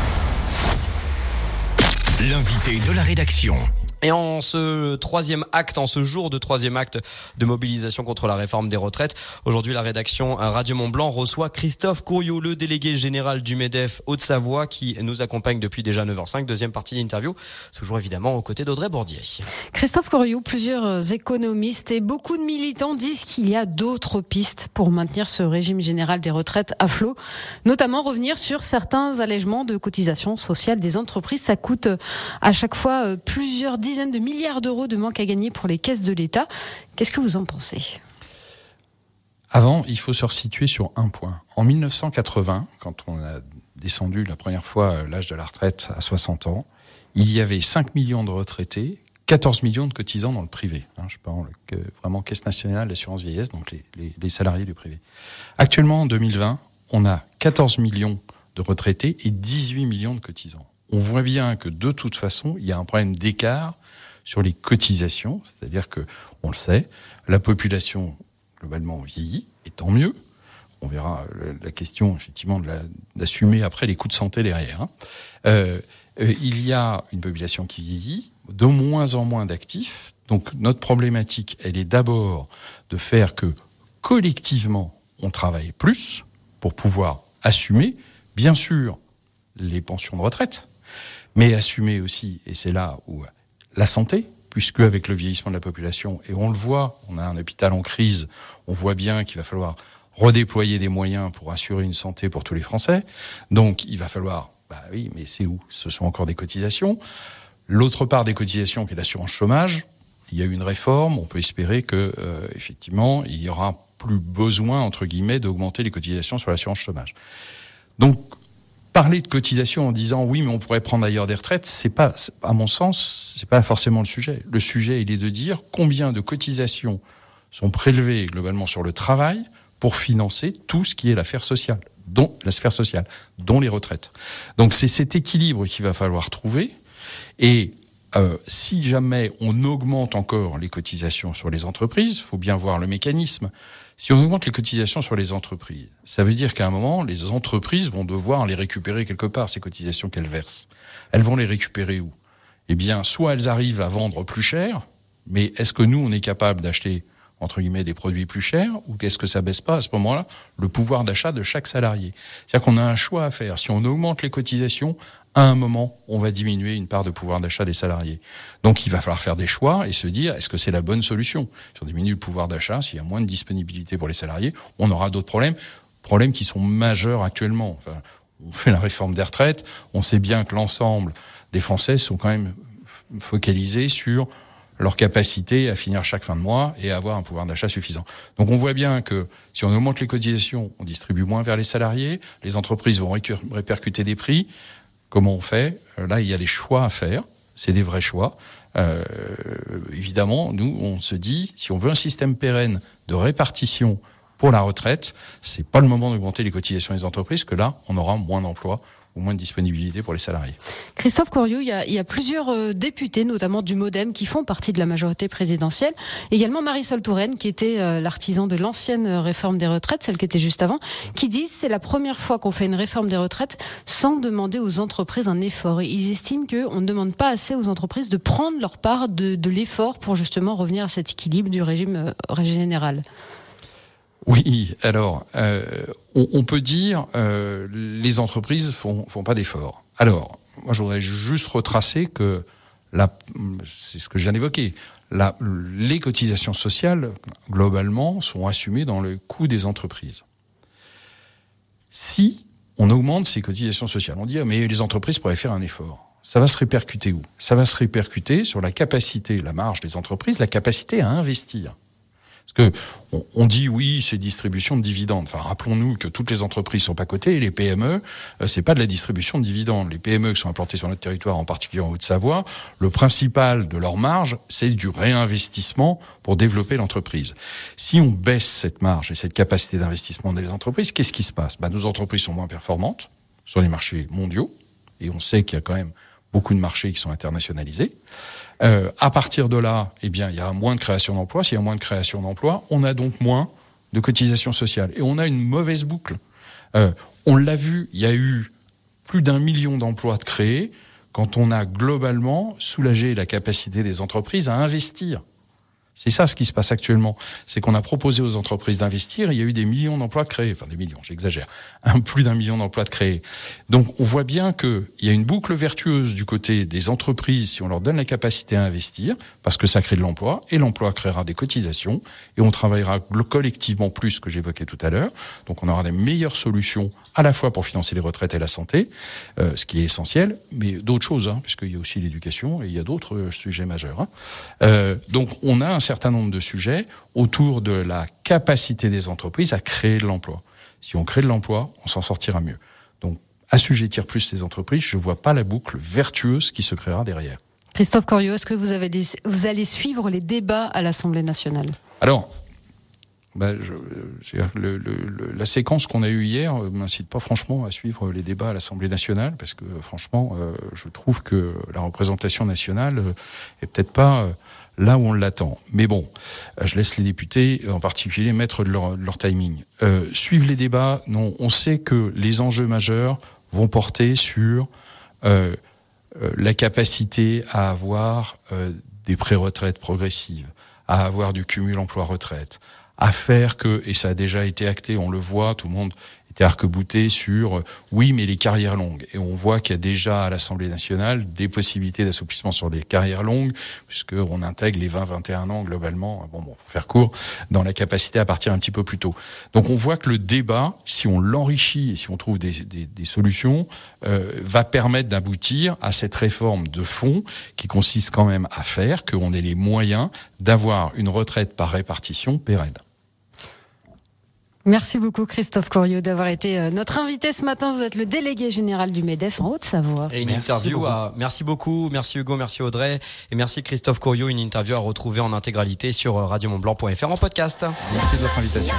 L'invité de la rédaction. Et en ce troisième acte, en ce jour de troisième acte de mobilisation contre la réforme des retraites, aujourd'hui la rédaction Radio Mont-Blanc reçoit Christophe Courriot, le délégué général du MEDEF Haute-Savoie, qui nous accompagne depuis déjà neuf heures cinq. Deuxième partie de l'interview, toujours évidemment aux côtés d'Audrey Bordier. Christophe Courriot, plusieurs économistes et beaucoup de militants disent qu'il y a d'autres pistes pour maintenir ce régime général des retraites à flot, notamment revenir sur certains allègements de cotisations sociales des entreprises. Ça coûte à chaque fois plusieurs dizaines dizaines de milliards d'euros de manque à gagner pour les caisses de l'État. Qu'est-ce que vous en pensez? Avant, il faut se resituer sur un point. En mille neuf cent quatre-vingts, quand on a descendu la première fois l'âge de la retraite à soixante ans, il y avait cinq millions de retraités, quatorze millions de cotisants dans le privé. Hein, je parle vraiment Caisse nationale d'assurance vieillesse, donc les, les, les salariés du privé. Actuellement, en deux mille vingt, on a quatorze millions de retraités et dix-huit millions de cotisants. On voit bien que de toute façon, il y a un problème d'écart sur les cotisations, c'est-à-dire que, on le sait, la population globalement vieillit, et tant mieux. On verra la question effectivement de la, d'assumer après les coûts de santé derrière. Hein. Euh, euh, il y a une population qui vieillit, de moins en moins d'actifs. Donc notre problématique, elle est d'abord de faire que collectivement, on travaille plus pour pouvoir assumer, bien sûr, les pensions de retraite, mais assumer aussi, et c'est là où la santé, puisque avec le vieillissement de la population, et on le voit, on a un hôpital en crise, on voit bien qu'il va falloir redéployer des moyens pour assurer une santé pour tous les Français. Donc il va falloir, bah oui, mais c'est où? Ce sont encore des cotisations. L'autre part des cotisations, qui est l'assurance chômage, il y a eu une réforme, on peut espérer que euh, effectivement il y aura plus besoin entre guillemets d'augmenter les cotisations sur l'assurance chômage. Donc parler de cotisation en disant oui mais on pourrait prendre ailleurs des retraites, c'est pas, à mon sens, c'est pas forcément le sujet. Le sujet il est de dire combien de cotisations sont prélevées globalement sur le travail pour financer tout ce qui est l'affaire sociale, dont la sphère sociale, dont les retraites. Donc c'est cet équilibre qu'il va falloir trouver. Et euh, si jamais on augmente encore les cotisations sur les entreprises, il faut bien voir le mécanisme. Si on augmente les cotisations sur les entreprises, ça veut dire qu'à un moment, les entreprises vont devoir les récupérer quelque part, ces cotisations qu'elles versent. Elles vont les récupérer où ? Eh bien, soit elles arrivent à vendre plus cher, mais est-ce que nous, on est capable d'acheter entre guillemets, des produits plus chers, ou qu'est-ce que ça baisse pas à ce moment-là le pouvoir d'achat de chaque salarié. C'est-à-dire qu'on a un choix à faire. Si on augmente les cotisations, à un moment, on va diminuer une part de pouvoir d'achat des salariés. Donc il va falloir faire des choix et se dire, est-ce que c'est la bonne solution ? Si on diminue le pouvoir d'achat, s'il y a moins de disponibilité pour les salariés, on aura d'autres problèmes, problèmes qui sont majeurs actuellement. Enfin, on fait la réforme des retraites, on sait bien que l'ensemble des Français sont quand même focalisés sur leur capacité à finir chaque fin de mois et à avoir un pouvoir d'achat suffisant. Donc on voit bien que si on augmente les cotisations, on distribue moins vers les salariés, les entreprises vont répercuter des prix. Comment on fait ? Là, il y a des choix à faire, c'est des vrais choix. Euh, évidemment, nous, on se dit, si on veut un système pérenne de répartition pour la retraite, c'est pas le moment d'augmenter les cotisations des entreprises, que là, on aura moins d'emplois ou moins de disponibilité pour les salariés. Christophe Corriou, il y a, il y a plusieurs euh, députés, notamment du MoDem, qui font partie de la majorité présidentielle. Également Marisol Touraine, qui était euh, l'artisan de l'ancienne réforme des retraites, celle qui était juste avant, qui disent c'est la première fois qu'on fait une réforme des retraites sans demander aux entreprises un effort. Et ils estiment qu'on ne demande pas assez aux entreprises de prendre leur part de, de l'effort pour justement revenir à cet équilibre du régime euh, général. Oui, alors, euh, on, on peut dire euh, les entreprises font, font pas d'efforts. Alors, moi, je voudrais juste retracer que, la, c'est ce que je viens d'évoquer, la, les cotisations sociales, globalement, sont assumées dans le coût des entreprises. Si on augmente ces cotisations sociales, on dit ah, mais les entreprises pourraient faire un effort. Ça va se répercuter où ? Ça va se répercuter sur la capacité, la marge des entreprises, la capacité à investir. Parce que on, on dit oui, c'est distribution de dividendes. Enfin, rappelons-nous que toutes les entreprises sont pas cotées et les P M E, euh, c'est pas de la distribution de dividendes. Les P M E qui sont implantées sur notre territoire, en particulier en Haute-Savoie, le principal de leur marge, c'est du réinvestissement pour développer l'entreprise. Si on baisse cette marge et cette capacité d'investissement des entreprises, qu'est-ce qui se passe ? Ben, nos entreprises sont moins performantes sur les marchés mondiaux, et on sait qu'il y a quand même beaucoup de marchés qui sont internationalisés. Euh, à partir de là, eh bien, il y a moins de création d'emplois. S'il y a moins de création d'emplois, on a donc moins de cotisations sociales. Et on a une mauvaise boucle. Euh, on l'a vu, il y a eu plus d'un million d'emplois de créés quand on a globalement soulagé la capacité des entreprises à investir. C'est ça ce qui se passe actuellement. C'est qu'on a proposé aux entreprises d'investir et il y a eu des millions d'emplois de créés. Enfin, des millions, j'exagère. Un, plus d'un million d'emplois de créés. Donc, on voit bien qu'il y a une boucle vertueuse du côté des entreprises si on leur donne la capacité à investir, parce que ça crée de l'emploi, et l'emploi créera des cotisations, et on travaillera collectivement plus que j'évoquais tout à l'heure. Donc, on aura des meilleures solutions à la fois pour financer les retraites et la santé, euh, ce qui est essentiel, mais d'autres choses, hein, puisqu'il y a aussi l'éducation et il y a d'autres euh, sujets majeurs. Hein. Euh, donc, on a un certain nombre de sujets autour de la capacité des entreprises à créer de l'emploi. Si on crée de l'emploi, on s'en sortira mieux. Donc, assujettir plus les entreprises, je ne vois pas la boucle vertueuse qui se créera derrière. Christophe Corriou, est-ce que vous, avez des, vous allez suivre les débats à l'Assemblée nationale ? Alors, bah, je, je, le, le, le, la séquence qu'on a eue hier euh, m'incite pas franchement à suivre les débats à l'Assemblée nationale, parce que franchement, euh, je trouve que la représentation nationale euh, est peut-être pas euh, là où on l'attend. Mais bon, euh, je laisse les députés, en particulier, mettre de leur, de leur timing. Euh, suivre les débats, non. On sait que les enjeux majeurs vont porter sur euh, euh, la capacité à avoir euh, des pré-retraites progressives, à avoir du cumul emploi-retraite, à faire que, et ça a déjà été acté, on le voit, tout le monde était arc-bouté sur euh, oui, mais les carrières longues. Et on voit qu'il y a déjà à l'Assemblée nationale des possibilités d'assouplissement sur des carrières longues, puisque on intègre les vingt vingt et un ans globalement, bon, bon, pour faire court, dans la capacité à partir un petit peu plus tôt. Donc on voit que le débat, si on l'enrichit et si on trouve des, des, des solutions, euh, va permettre d'aboutir à cette réforme de fond qui consiste quand même à faire qu'on ait les moyens d'avoir une retraite par répartition pérenne. Merci beaucoup Christophe Corriot d'avoir été notre invité ce matin. Vous êtes le délégué général du MEDEF en Haute-Savoie. Et une merci interview beaucoup. à... Merci beaucoup, merci Hugo, merci Audrey et merci Christophe Corriot. Une interview à retrouver en intégralité sur radio mont blanc point f r en podcast. Merci de votre invitation.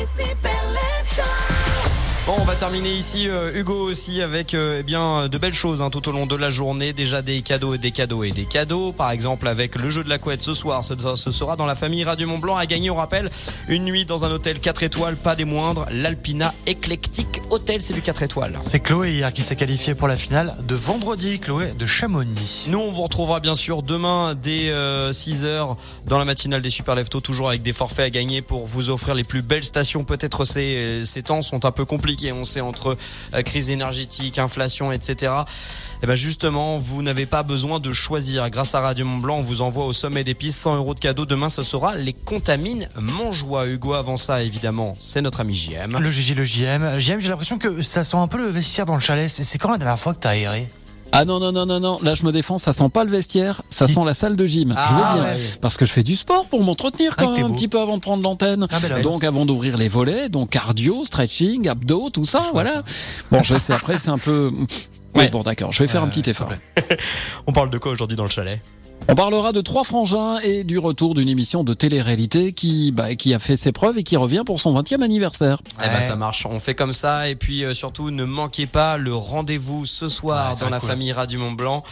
Bon, on va terminer ici, euh, Hugo aussi, avec euh, eh bien de belles choses hein, tout au long de la journée. Déjà des cadeaux et des cadeaux et des cadeaux. Par exemple, avec le jeu de la couette ce soir, ce, ce sera dans la famille Radio Mont Blanc à gagner. On rappelle une nuit dans un hôtel quatre étoiles, pas des moindres, l'Alpina Eclectic Hotel, c'est du quatre étoiles. C'est Chloé hier qui s'est qualifiée pour la finale de vendredi, Chloé de Chamonix. Nous, on vous retrouvera bien sûr demain dès euh, six heures dans la matinale des Super Leftos, toujours avec des forfaits à gagner pour vous offrir les plus belles stations. Peut-être ces, ces temps sont un peu compliqués. On sait entre euh, crise énergétique, inflation, et cetera. Et ben justement, vous n'avez pas besoin de choisir. Grâce à Radio Mont Blanc, on vous envoie au sommet des pistes cent euros de cadeaux. Demain, ce sera les Contamines Montjoie. Hugo, avant ça, évidemment, c'est notre ami J M. Le G J, le J M. J M, j'ai l'impression que ça sent un peu le vestiaire dans le chalet. C'est, c'est quand la dernière fois que t'as aéré ? Ah non, non, non, non, non, là je me défends, ça sent pas le vestiaire, ça sent la salle de gym. Ah, je veux bien, ouais. Parce que je fais du sport pour m'entretenir quand ah, même un petit peu avant de prendre l'antenne. Ah, ben donc avant d'ouvrir les volets, donc cardio, stretching, abdos, tout ça, voilà. Ça. Bon, je sais, après c'est un peu... Ouais. Oui, bon d'accord, je vais faire euh, un petit effort. On parle de quoi aujourd'hui dans le chalet ? On parlera de Trois Frangins et du retour d'une émission de télé-réalité qui, bah, qui a fait ses preuves et qui revient pour son vingtième anniversaire. Eh ben, ça marche, on fait comme ça. Et puis euh, surtout, ne manquez pas le rendez-vous ce soir ouais, dans la cool. famille Radio Mont Blanc.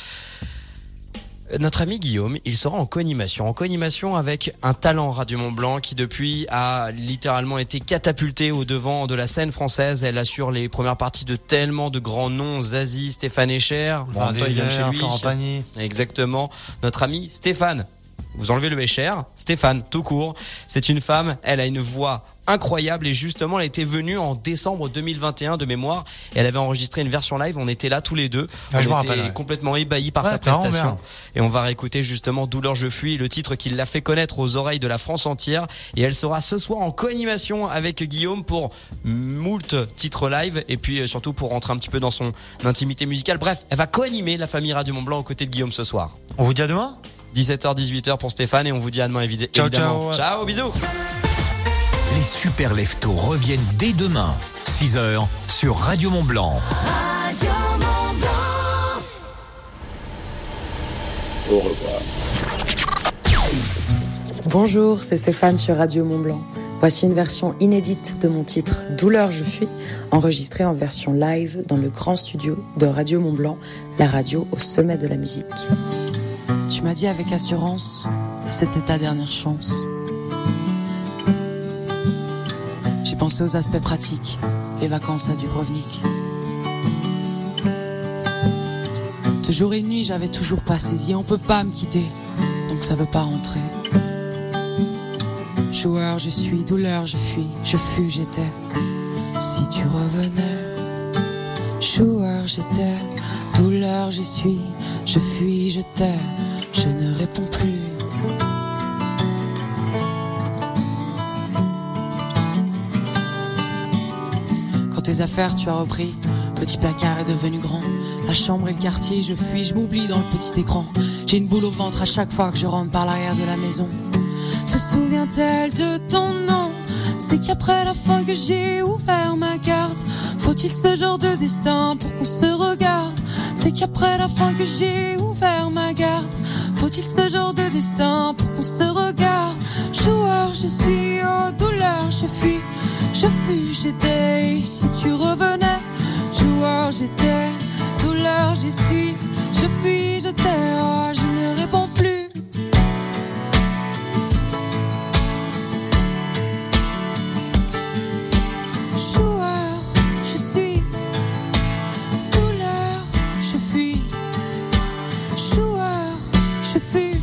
Notre ami Guillaume, il sera en co-animation. En co-animation avec un talent Radio Mont Blanc qui depuis a littéralement été catapulté au devant de la scène française. Elle assure les premières parties de tellement de grands noms. Zazie, Stéphane Echer. Bon, toi, il vient chez lui. Exactement. Notre ami Stéphane. Vous enlevez le Echer. Stéphane, tout court. C'est une femme. Elle a une voix incroyable et justement elle était venue en décembre deux mille vingt et un de mémoire et elle avait enregistré une version live. On était là tous les deux. Ah, on était rappelle, ouais. complètement ébahis par ouais, sa prestation et on va réécouter justement Douleur je fuis, le titre qui l'a fait connaître aux oreilles de la France entière. Et elle sera ce soir en co-animation avec Guillaume pour moult titres live et puis surtout pour rentrer un petit peu dans son intimité musicale. Bref, elle va co-animer la famille Radio Mont Blanc aux côtés de Guillaume ce soir. On vous dit à demain dix-sept heures dix-huit heures pour Stéphane et on vous dit à demain évidemment. Ciao ciao. Ciao, bisous. Les Super Leftos reviennent dès demain, six heures, sur Radio Mont Blanc. Radio Mont Blanc. Au revoir. Bonjour, c'est Stéphane sur Radio Mont Blanc. Voici une version inédite de mon titre « Douleur, je fuis », enregistrée en version live dans le grand studio de Radio Mont Blanc, la radio au sommet de la musique. Tu m'as dit avec assurance, c'était ta dernière chance. J'ai pensé aux aspects pratiques, les vacances à Dubrovnik. De jour et de nuit, j'avais toujours pas saisi, on peut pas me quitter, donc ça veut pas rentrer. Joueur, je suis, douleur, je fuis, je fus, j'étais. Si tu revenais, joueur, j'étais, douleur, j'y suis, je fuis, je t'ai, je ne réponds plus. Tes affaires tu as repris, petit placard est devenu grand. La chambre et le quartier, je fuis, je m'oublie dans le petit écran. J'ai une boule au ventre à chaque fois que je rentre par l'arrière de la maison. Se souvient-elle de ton nom? C'est qu'après la fin que j'ai ouvert ma carte. Faut-il ce genre de destin pour qu'on se regarde? C'est qu'après la fin que j'ai ouvert ma garde. Faut-il ce genre de destin pour qu'on se regarde? Joueur, je suis, oh douleur, je fuis. Je fuis, j'étais, si tu revenais. Joueur, j'étais, douleur, j'y suis. Je fuis, je t'ai, oh, je ne réponds plus. Joueur, je suis. Douleur, je fuis. Joueur, je fuis.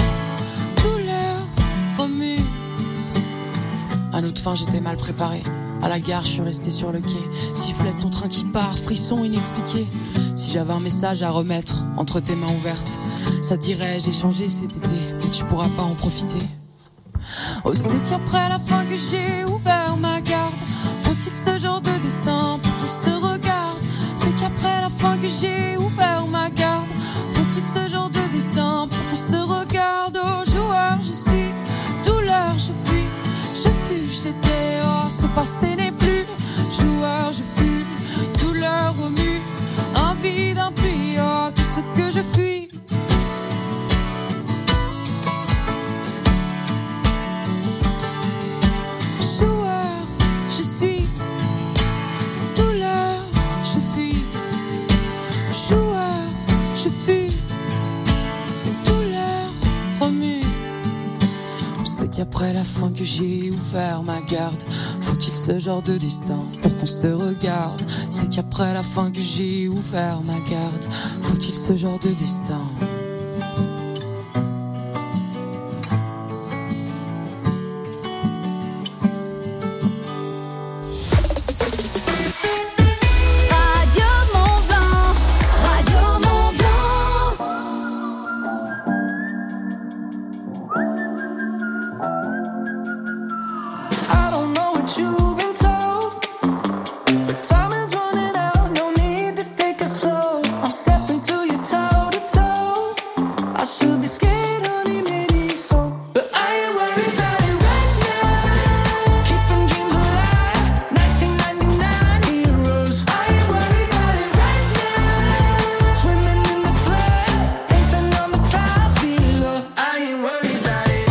Douleur, remue. À notre fin, j'étais mal préparé. À la gare, je suis resté sur le quai. Sifflet de ton train qui part, frisson inexpliqué. Si j'avais un message à remettre entre tes mains ouvertes, ça te dirait j'ai changé cet été, mais tu pourras pas en profiter. Oh, c'est qu'après la fin que j'ai ouvert ma garde. Faut-il ce genre de destin pour qu'on se regarde? C'est qu'après la fin que j'ai ouvert ma garde. Faut-il ce genre de destin pour qu'on se regarde? Oh, joueur, je suis douleur, je fuis, je fuis, j'étais hors, ce passé n'est plus. Joueur, je fuis, douleur remue, un vide, un puits, oh, tout ce que je fuis. Joueur, je suis, douleur, je fuis. Joueur, je fuis, douleur remue. On sait qu'après la fin que j'ai ouvert ma garde, faut-il ce genre de destin pour qu'on se regarde? C'est qu'après la fin que j'ai ouvert ma garde, faut-il ce genre de destin? Radio Mont Blanc, Radio Mont Blanc. I don't know what you've been told, but time is running out, no need to take it slow. I'm stepping to you toe to toe. I should be scared, honey, maybe so, but I ain't worried about it right now. Keeping dreams alive, nineteen ninety-nine heroes. I ain't worried about it right now. Swimming in the floods, dancing on the clouds below. I ain't worried about it.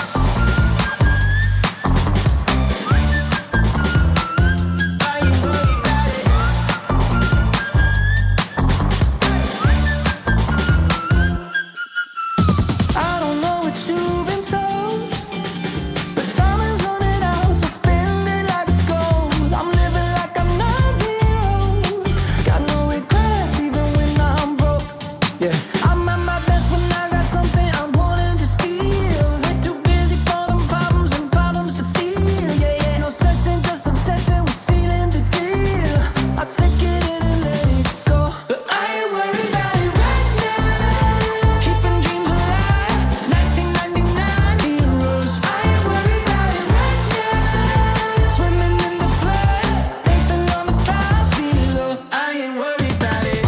I don't know what you've been told, but time is running out, so spend it like it's gold. I'm living like I'm nine zeros, got no regrets even when I'm broke. Yeah, I'm at my best when I got something I'm wanting to steal. They're too busy for them problems and problems to feel. Yeah, yeah, no stressing, just obsessing with sealing the deal. I take it in and let it go, but I ain't worried about it right now. Keeping dreams alive, nineteen ninety-nine heroes. I ain't worried about it right now. Swimming in the floods, dancing on the clouds below. I ain't worried about it.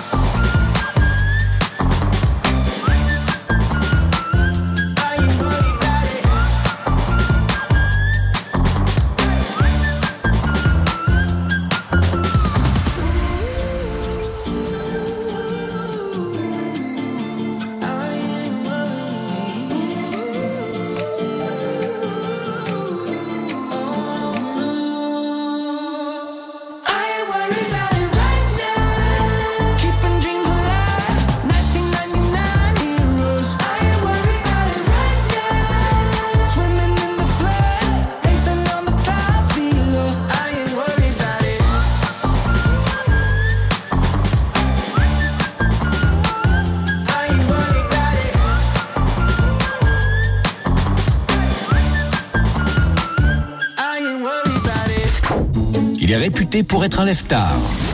I ain't worried about it. I ain't worried about it right now. Keeping dreams alive, nineteen ninety-nine heroes. I ain't worried about it right now. Swimming in the floods, dancing on the clouds below. I ain't worried about it. I ain't worried about it. I ain't worried about it. Il est réputé pour être un lève-tard.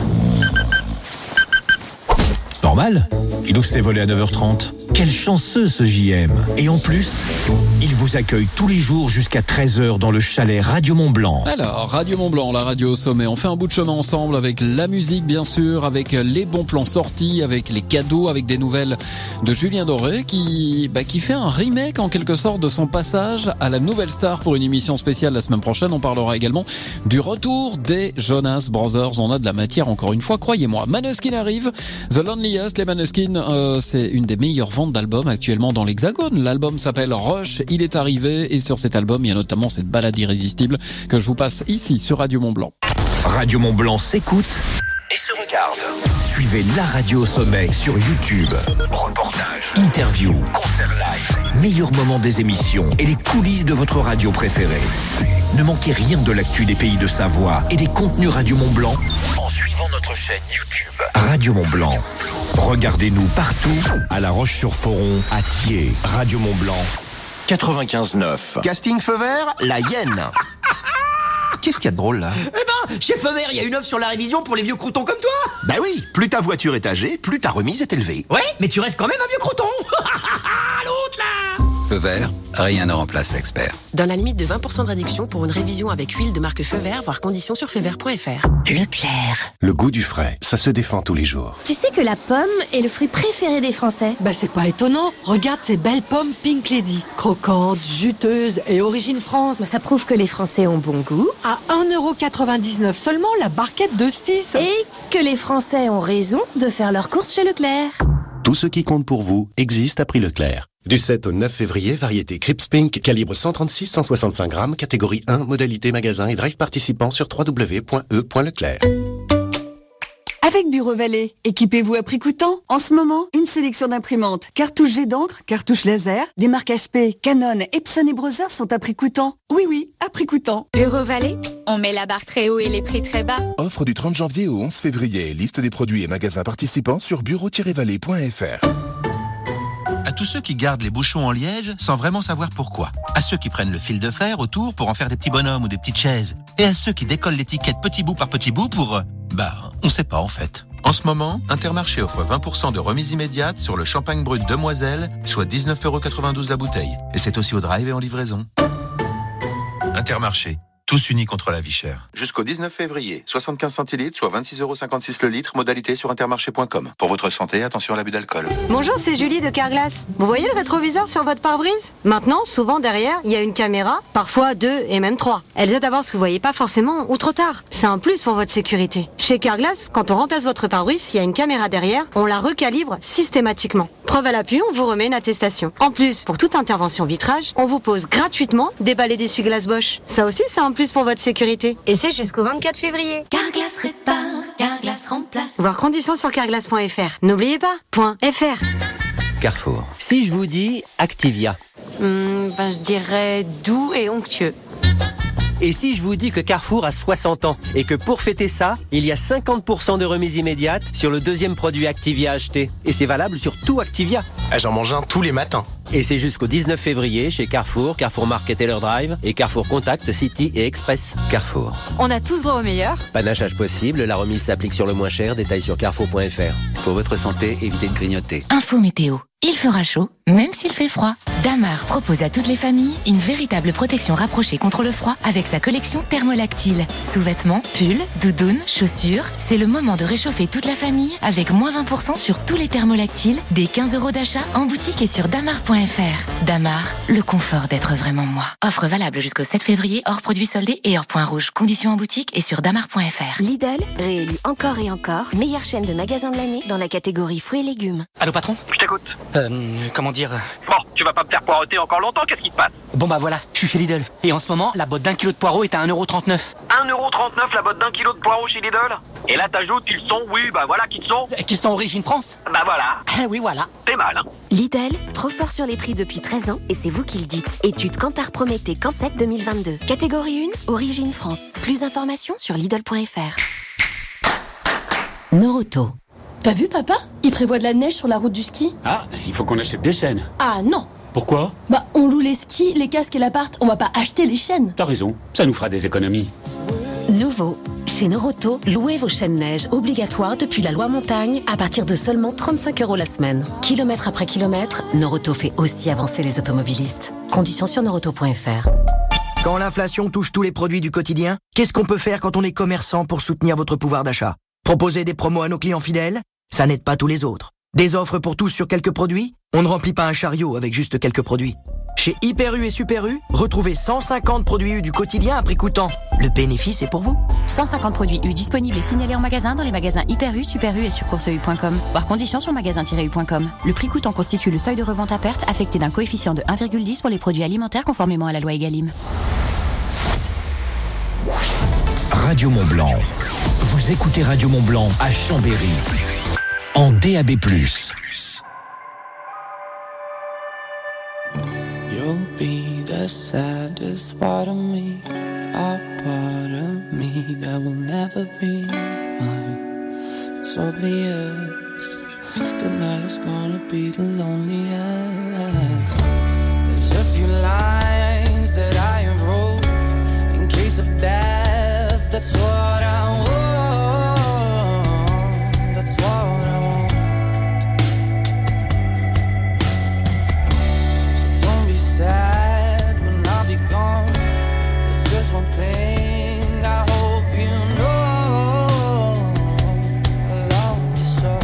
Normal, il ouvre ses volets à neuf heures trente. Quel chanceux ce J M. Et en plus, il vous accueille tous les jours jusqu'à treize heures dans le chalet Radio Mont Blanc. Alors, Radio Mont Blanc, la radio au sommet. On fait un bout de chemin ensemble avec la musique, bien sûr, avec les bons plans sortis, avec les cadeaux, avec des nouvelles de Julien Doré qui, bah, qui fait un remake en quelque sorte de son passage à la Nouvelle Star pour une émission spéciale la semaine prochaine. On parlera également du retour des Jonas Brothers. On a de la matière encore une fois, croyez-moi. Maneskin arrive, The Loneliest. Les Maneskin, euh, c'est une des meilleures ventes d'albums actuellement dans l'Hexagone. L'album s'appelle Rush, il est arrivé et sur cet album, il y a notamment cette balade irrésistible que je vous passe ici sur Radio Mont Blanc. Radio Mont Blanc s'écoute et se regarde. Suivez la radio au sommet sur YouTube. Reportages, interviews, concerts live, meilleurs moments des émissions et les coulisses de votre radio préférée. Ne manquez rien de l'actu des pays de Savoie et des contenus Radio Mont Blanc en suivant notre chaîne YouTube Radio Mont Blanc. Regardez-nous partout, à La Roche-sur-Foron, à Thiers, Radio Mont Blanc, quatre-vingt-quinze neuf. Casting feu vert, la hyène. Qu'est-ce qu'il y a de drôle là? Eh ben, chez Feu Vert, il y a une offre sur la révision pour les vieux croutons comme toi. Bah oui, plus ta voiture est âgée, plus ta remise est élevée. Ouais, mais tu restes quand même un vieux crouton. L'autre là. Feu Vert, rien ne remplace l'expert. Dans la limite de vingt pour cent de réduction pour une révision avec huile de marque Feu Vert, voire conditions sur feu vert point f r. Leclerc. Le goût du frais, ça se défend tous les jours. Tu sais que la pomme est le fruit préféré des Français? Bah c'est pas étonnant. Regarde ces belles pommes Pink Lady. Croquantes, juteuses et origine France. Ça prouve que les Français ont bon goût. À un euro quatre-vingt-dix-neuf seulement la barquette de six. Et que les Français ont raison de faire leurs courses chez Leclerc. Tout ce qui compte pour vous existe à prix Leclerc. Du sept au neuf février, variété Crips Pink, calibre cent trente-six à cent soixante-cinq grammes, catégorie un, modalité magasin et drive participant sur w w w point e point leclerc. Avec Bureau Vallée, équipez-vous à prix coûtant. En ce moment, une sélection d'imprimantes, cartouches jet d'encre, cartouches laser, des marques H P, Canon, Epson et Brother sont à prix coûtant. Oui, oui, à prix coûtant. Bureau Vallée, on met la barre très haut et les prix très bas. Offre du trente janvier au onze février. Liste des produits et magasins participants sur bureau tiret vallée point f r. À tous ceux qui gardent les bouchons en liège sans vraiment savoir pourquoi. À ceux qui prennent le fil de fer autour pour en faire des petits bonhommes ou des petites chaises. Et à ceux qui décollent l'étiquette petit bout par petit bout pour... Bah, on sait pas en fait. En ce moment, Intermarché offre vingt pour cent de remise immédiate sur le champagne brut Demoiselle, soit dix-neuf euros quatre-vingt-douze la bouteille. Et c'est aussi au drive et en livraison. Intermarché. Tous unis contre la vie chère. Jusqu'au dix-neuf février, soixante-quinze centilitres, soit vingt-six euros cinquante-six le litre, modalité sur intermarché point com. Pour votre santé, attention à l'abus d'alcool. Bonjour, c'est Julie de Carglass. Vous voyez le rétroviseur sur votre pare-brise? Maintenant, souvent derrière, il y a une caméra, parfois deux et même trois. Elles aident à voir ce que vous voyez pas forcément ou trop tard. C'est un plus pour votre sécurité. Chez Carglass, quand on remplace votre pare-brise, s'il y a une caméra derrière, on la recalibre systématiquement. Preuve à l'appui, on vous remet une attestation. En plus, pour toute intervention vitrage, on vous pose gratuitement des balais d'essuie-glace Bosch. Ça aussi, c'est un plus pour votre sécurité. Et c'est jusqu'au vingt-quatre février. Carglass répare, Carglass remplace. Voir conditions sur carglass point f r. N'oubliez pas, .fr. Carrefour. Si je vous dis Activia. Hum, ben, je dirais doux et onctueux. Et si je vous dis que Carrefour a soixante ans et que pour fêter ça, il y a cinquante pour cent de remise immédiate sur le deuxième produit Activia acheté. Et c'est valable sur tout Activia. Ah, j'en mange un tous les matins. Et c'est jusqu'au dix-neuf février chez Carrefour, Carrefour Market et leur Drive et Carrefour Contact, City et Express. Carrefour. On a tous droit au meilleur. Panachage possible, la remise s'applique sur le moins cher, détail sur carrefour point f r. Pour votre santé, évitez de grignoter. Info météo. Il fera chaud, même s'il fait froid. Damar propose à toutes les familles une véritable protection rapprochée contre le froid avec sa collection thermolactyle. Sous-vêtements, pulls, doudounes, chaussures. C'est le moment de réchauffer toute la famille avec moins vingt pour cent sur tous les thermolactyles, des quinze euros d'achat en boutique et sur damar point f r. Damar, le confort d'être vraiment moi. Offre valable jusqu'au sept février, hors produits soldés et hors point rouge. Conditions en boutique et sur damar point f r. Lidl, réélu encore et encore, meilleure chaîne de magasins de l'année dans la catégorie fruits et légumes. Allô patron? Je t'écoute. Euh, comment dire? Bon, tu vas pas me faire poireauter encore longtemps, qu'est-ce qui te passe? Bon bah voilà, je suis chez Lidl. Et en ce moment, la botte d'un kilo de poireaux est à un euro trente-neuf. un euro trente-neuf la botte d'un kilo de poireaux chez Lidl? Et là t'ajoutes qu'ils sont, oui, bah voilà, qu'ils sont. Qu'ils sont origine France? Bah voilà. Ah oui, voilà. T'es mal, hein. Lidl, trop fort sur les prix depuis treize ans, et c'est vous qui le dites. Étude Kantar Prométhée Cancet deux mille vingt-deux. Catégorie un, origine France. Plus d'informations sur lidl point f r. Noroto. T'as vu papa? Il prévoit de la neige sur la route du ski. Ah, il faut qu'on achète des chaînes. Ah non. Pourquoi? Bah on loue les skis, les casques et l'appart, on va pas acheter les chaînes. T'as raison, ça nous fera des économies. Nouveau. Chez Noroto, louez vos chaînes neige obligatoires depuis la loi montagne à partir de seulement trente-cinq euros la semaine. Kilomètre après kilomètre, Noroto fait aussi avancer les automobilistes. Conditions sur noroto point f r. Quand l'inflation touche tous les produits du quotidien, qu'est-ce qu'on peut faire quand on est commerçant pour soutenir votre pouvoir d'achat? Proposer des promos à nos clients fidèles? Ça n'aide pas tous les autres. Des offres pour tous sur quelques produits? On ne remplit pas un chariot avec juste quelques produits. Chez Hyper U et Super U, retrouvez cent cinquante produits U du quotidien à prix coûtant. Le bénéfice est pour vous. cent cinquante produits U disponibles et signalés en magasin dans les magasins Hyper U, Super U et sur course u point com. Voir conditions sur magasin tiret u point com. Le prix coûtant constitue le seuil de revente à perte affecté d'un coefficient de un virgule dix pour les produits alimentaires conformément à la loi Egalim. Radio Mont-Blanc. Vous écoutez Radio Mont-Blanc à Chambéry. En D A B plus. You'll be the saddest part of me, a part of me that will never be mine. It's obvious tonight is gonna be the loneliest. There's a few lines that I have wrote in case of that. That's what I want. That's what I want. So don't be sad when I'll be gone. There's just one thing I hope you know. I love you so.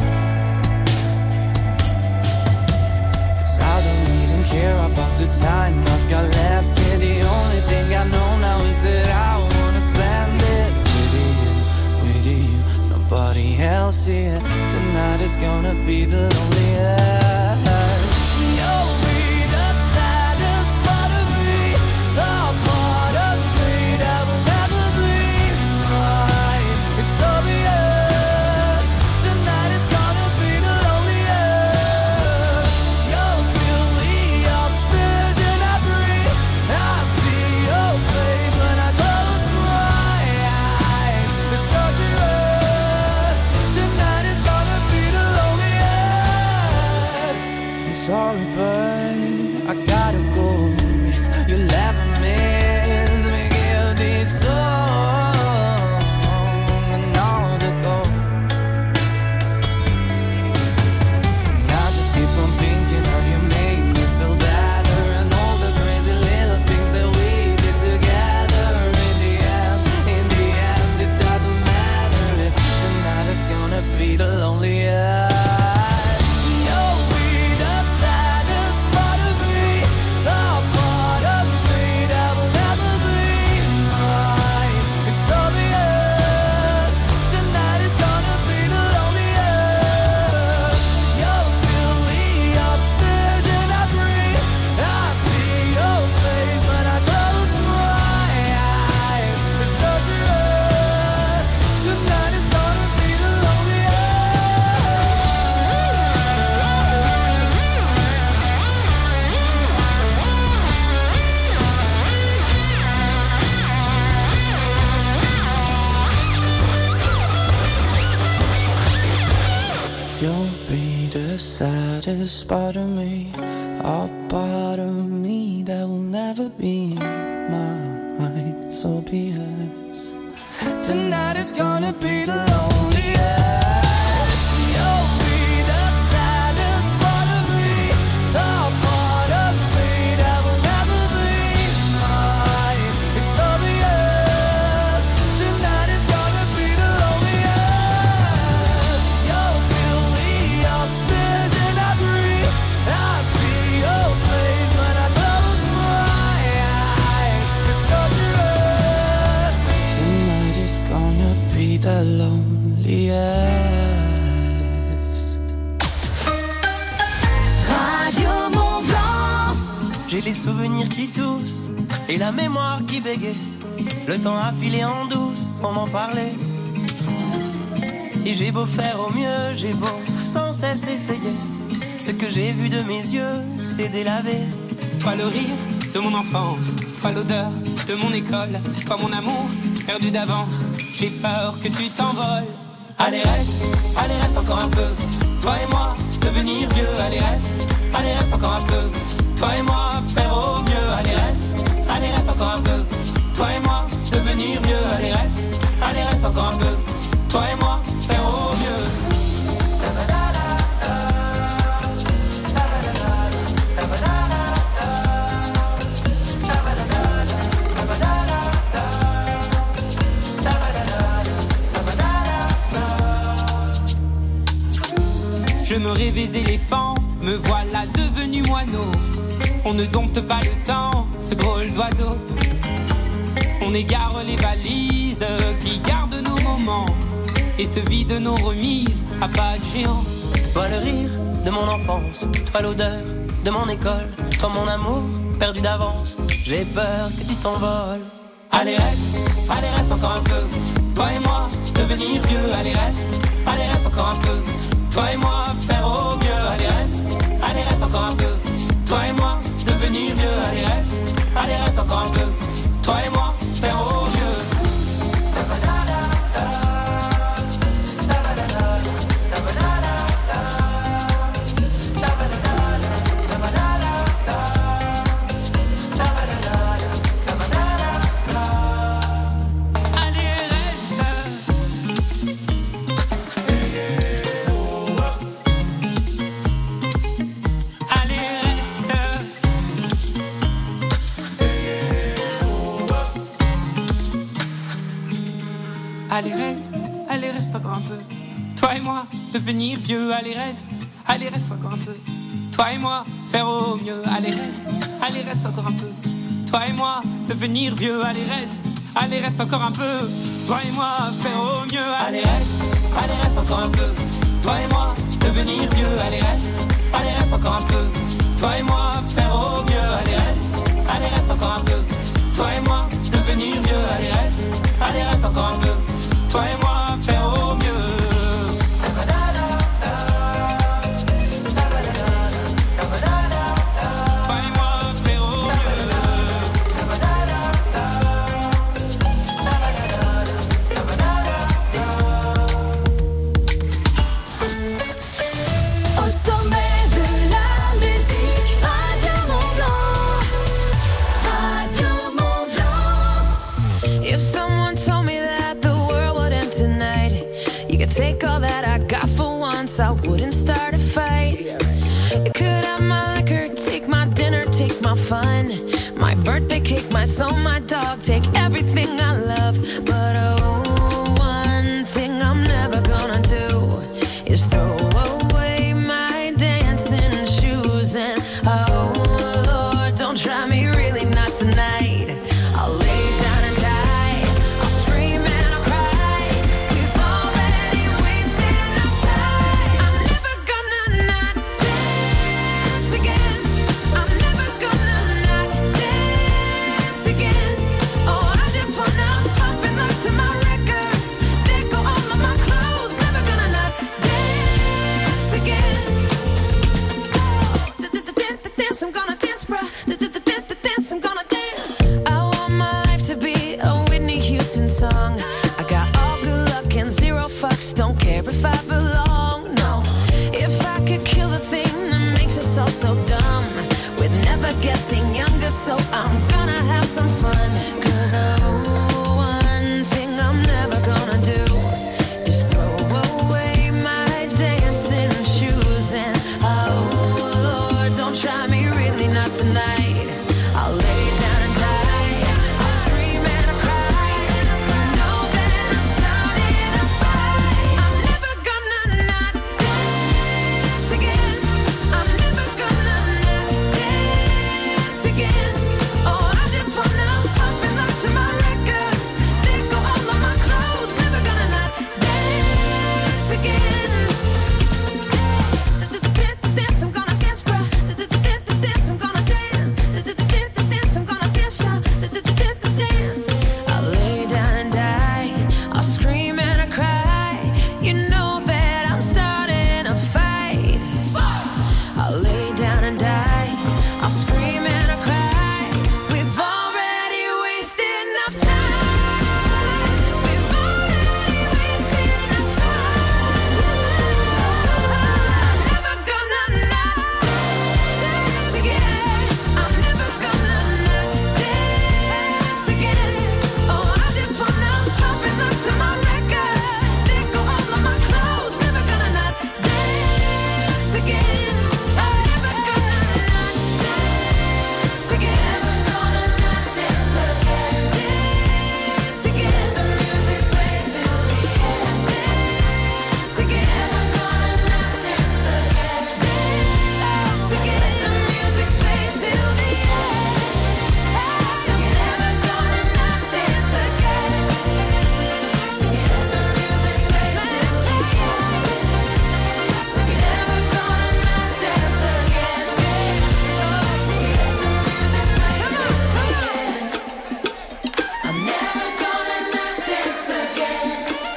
Cause I don't even care about the time I've got left here. The only thing I know now is that I wanna spend it with you, with you, nobody else here. Tonight is gonna be the loneliest. You'll be the saddest part of me, the part of me that will never be mine. It's obvious, tonight is gonna be the loneliest. You'll feel the oxygen I breathe. I see your face when I close my eyes. It's torturous, tonight is gonna be the loneliest. I'm sorry, but I gotta go. If you'll ever miss me, give this song another go. And I just keep on thinking how you made me feel better, and all the crazy little things that we did together. In the end, in the end, it doesn't matter if tonight is gonna be the loneliest. You'll be the saddest part of me, the part of me that will never be mine. It's obvious, tonight is gonna be the loneliest. You'll feel the oxygen I breathe. I see your face when I close my eyes. It's torturous, tonight is gonna be the loneliest. You'll be the saddest part of me, a part of me that will never be mine. It's obvious, tonight is gonna be the loneliest. You'll be the saddest part of me, a part of me that will never be mine. It's obvious, tonight is gonna be the loneliest. You'll feel the oxygen I breathe. I see your face when I close my eyes. It's torturous, tonight is gonna be the loneliest. Radio Mont Blanc. J'ai les souvenirs qui toussent et la mémoire qui bégaye. Le temps a filé en douce sans m'en parler. Et j'ai beau faire au mieux, j'ai beau sans cesse essayer. Ce que j'ai vu de mes yeux, c'est délavé. Toi le rire de mon enfance, toi l'odeur de mon école, toi mon amour perdu d'avance. J'ai peur que tu t'envoles. Allez reste, allez reste encore un peu. Toi et moi, devenir vieux. Allez reste, allez reste encore un peu. Toi et moi, faire au mieux. Allez reste, allez reste encore un peu. Toi et moi, devenir vieux. Allez reste, allez reste encore un peu. Toi et moi, faire au mieux. Je me rêvais éléphant, me voilà devenu moineau. On ne dompte pas le temps, ce drôle d'oiseau. On égare les valises qui gardent nos moments et se vide nos remises à pas de géant. Toi le rire de mon enfance, toi l'odeur de mon école, toi mon amour perdu d'avance. J'ai peur que tu t'envoles. Allez reste, allez reste encore un peu. Toi et moi, devenir vieux. Allez reste, allez reste encore un peu. Toi et moi, faire au mieux. Allez reste, allez reste encore un peu. Toi et moi, devenir vieux. Allez reste, allez reste encore un peu. Toi et moi, faire au mieux. Allez allez reste, allez reste encore un peu. Toi et moi, devenir vieux, allez reste, allez reste encore un peu. Toi et moi, faire au mieux, allez reste, allez reste encore un peu. Toi et moi, devenir vieux, allez reste, allez reste encore un peu. Toi et moi, faire au mieux, allez reste, allez reste encore un peu. Toi et moi, devenir vieux, allez reste, allez reste encore un peu. Toi et moi, faire au mieux, allez reste, allez reste encore un peu. Toi et moi, devenir vieux, allez reste, allez reste encore un peu. Toi et moi, faire au mieux. Take all that I got for once, I wouldn't start a fight. You could have my liquor, take my dinner, take my fun, my birthday cake, my soul, my dog, take everything I love. But oh, one thing I'm never gonna do is throw away my dancing shoes. And oh Lord, don't try me, really not tonight. I'll lay down and die, I'll scream and I'll cry. We've already wasted enough time. I'm never gonna not dance again. I'm never gonna not dance again. Oh, I just wanna pop and look to my records. They go all of my clothes. Never gonna not dance again. Dance, I'm gonna dance, bruh. Dance, I'm gonna dance. I want my life to be a Whitney Houston song. I got all good luck and zero fucks. Don't care if I belong, no. If I could kill the thing that makes us all so dumb, we're never getting younger, so I'm gonna have some fun. Cause oh, one thing I'm never gonna do is throw away my dancing shoes. And oh Lord, don't try me, really not tonight. I'll lay down and die, I'll scream and I'll cry. Know that I'm starting a fight. I'm never gonna not dance again. I'm never gonna not dance again. Oh, I just wanna pop and look to my records. They go all of my clothes. Never gonna not dance again. Dance, I'm gonna dance, bruh. Dance, I'm gonna dance. Dance, I'm gonna dance, y'all. Dance. I'll lay down and die, I'll scream and I cry. You know that I'm starting a fight. I'll lay down and die, I'll scream and I cry. We've already wasted enough time. We've already wasted enough time. I'm never gonna not dance again. I'm never gonna not dance again. Oh, I just wanna pop and look to my records. They go all of my clothes. Never gonna not dance again. I'm never gonna not dance again. Never gonna not dance again. Dance again. The music plays till the end. Dance again. Never gonna not dance again. Dance again. The music plays till the end. Dance again. Never gonna not dance again. Dance again. The music plays till the end. Dance again. Never gonna not dance again. Dance again. The music plays till the end. I'm never gonna not dance again.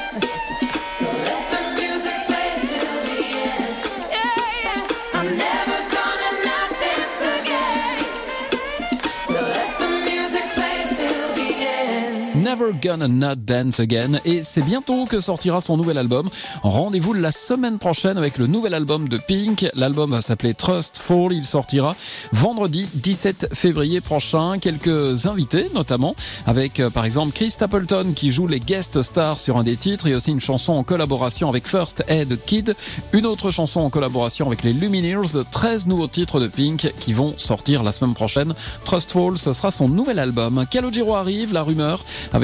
So let the music play till the end. Yeah, yeah. I'm never gonna not dance again. So let the music play till the end. Never Gonna Not Dance Again, et c'est bientôt que sortira son nouvel album. Rendez-vous la semaine prochaine avec le nouvel album de Pink. L'album va s'appeler Trustful, il sortira vendredi dix-sept février prochain. Quelques invités notamment, avec euh, par exemple Chris Stapleton qui joue les guest stars sur un des titres, et aussi une chanson en collaboration avec First Aid Kid, une autre chanson en collaboration avec les Lumineers. treize nouveaux titres de Pink qui vont sortir la semaine prochaine. Trustful, ce sera son nouvel album. Calogero arrive, la rumeur, avec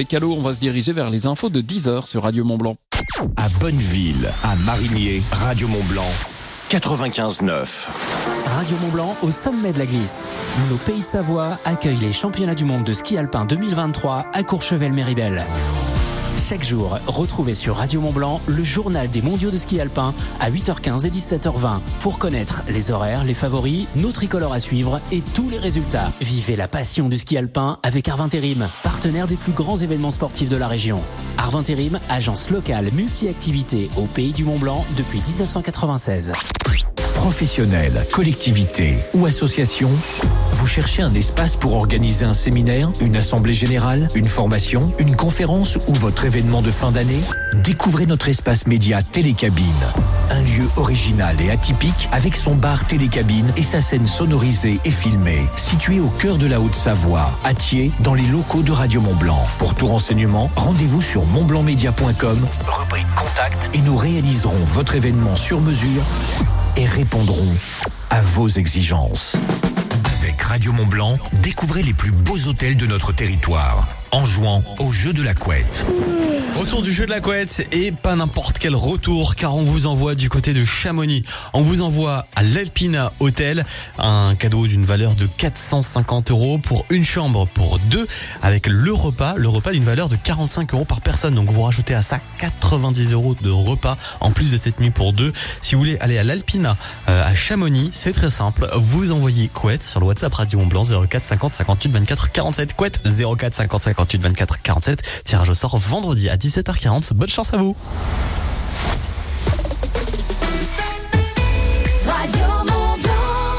cadeaux, on va se diriger vers les infos de dix heures sur Radio Mont-Blanc. À Bonneville, à Marigné, Radio Mont-Blanc, quatre-vingt-quinze neuf. Radio Mont-Blanc au sommet de la glisse. Nos Pays de Savoie accueillent les championnats du monde de ski alpin deux mille vingt-trois à Courchevel-Méribel. Chaque jour, retrouvez sur Radio Mont-Blanc le journal des mondiaux de ski alpin à huit heures quinze et dix-sept heures vingt pour connaître les horaires, les favoris, nos tricolores à suivre et tous les résultats. Vivez la passion du ski alpin avec Arvintérim, partenaire des plus grands événements sportifs de la région. Arvintérim, agence locale multi-activités au Pays du Mont-Blanc depuis dix-neuf cent quatre-vingt-seize. Professionnels, collectivités ou associations, vous cherchez un espace pour organiser un séminaire, une assemblée générale, une formation, une conférence ou votre événement de fin d'année? Découvrez notre espace média Télécabine. Un lieu original et atypique avec son bar Télécabine et sa scène sonorisée et filmée. Situé au cœur de la Haute-Savoie, à Thiers, dans les locaux de Radio Mont-Blanc. Pour tout renseignement, rendez-vous sur montblancmedia point com, rubrique contact, et nous réaliserons votre événement sur mesure et répondront à vos exigences. Avec Radio Mont-Blanc, découvrez les plus beaux hôtels de notre territoire en jouant au jeu de la couette. Retour du jeu de la couette, et pas n'importe quel retour, car on vous envoie du côté de Chamonix. On vous envoie à l'Alpina Hotel un cadeau d'une valeur de quatre cent cinquante euros pour une chambre pour deux, avec le repas, le repas d'une valeur de quarante-cinq euros par personne. Donc vous rajoutez à ça quatre-vingt-dix euros de repas en plus de cette nuit pour deux. Si vous voulez aller à l'Alpina euh, à Chamonix, c'est très simple. Vous envoyez couette sur le WhatsApp Radio Mont-Blanc zéro quatre cinquante cinquante-huit vingt-quatre quarante-sept. Couette zéro quatre cinquante cinquante-huit vingt-quatre quarante-sept. Tirage au sort vendredi à dix-sept heures quarante. Bonne chance à vous. Radio Mont-Blanc.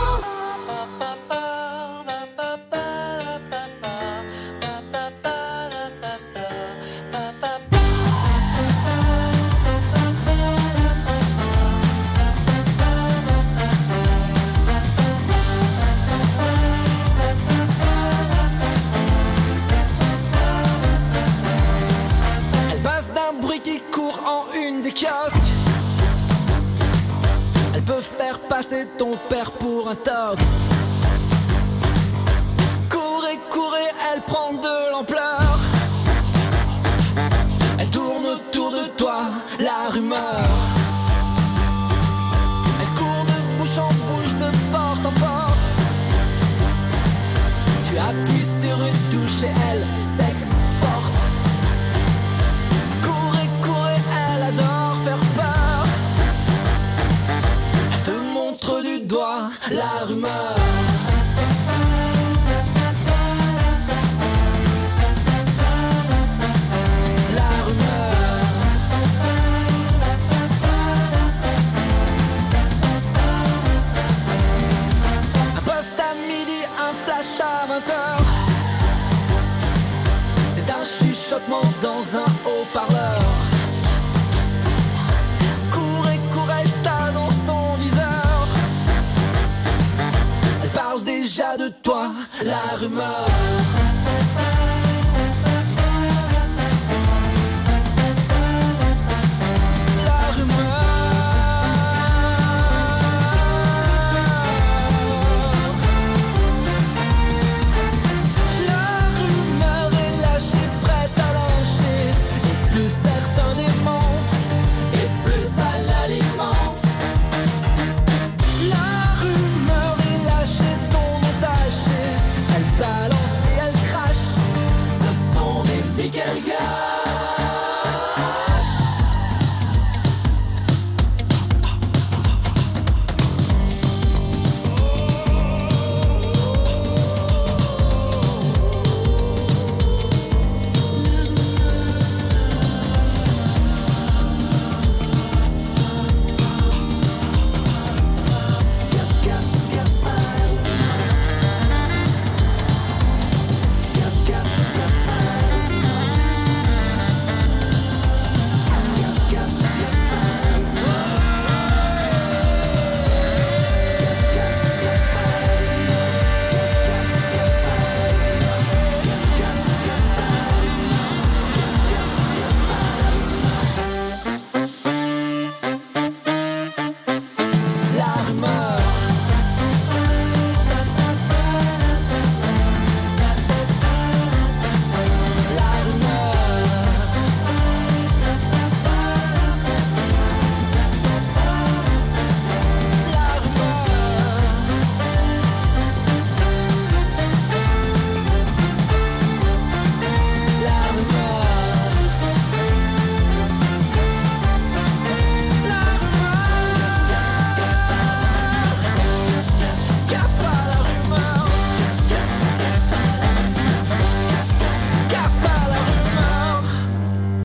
Elle passe d'un bruit qui court en une des kiosques. Elle peut faire passer ton père pour un tox. Courez, courez, elle prend de l'ampleur. Elle tourne autour de toi, la rumeur. Elle court de bouche en bouche, de porte en porte. Tu appuies sur une touche et elle s'exporte. Courez, courez, elle adore faire peur. Elle te montre du doigt la rumeur. La rumeur. Un poste à midi, un flash à vingt heures. C'est un chuchotement dans un haut-parleur. Courez, courez, elle t'a dans son viseur. Elle parle déjà de toi, la rumeur.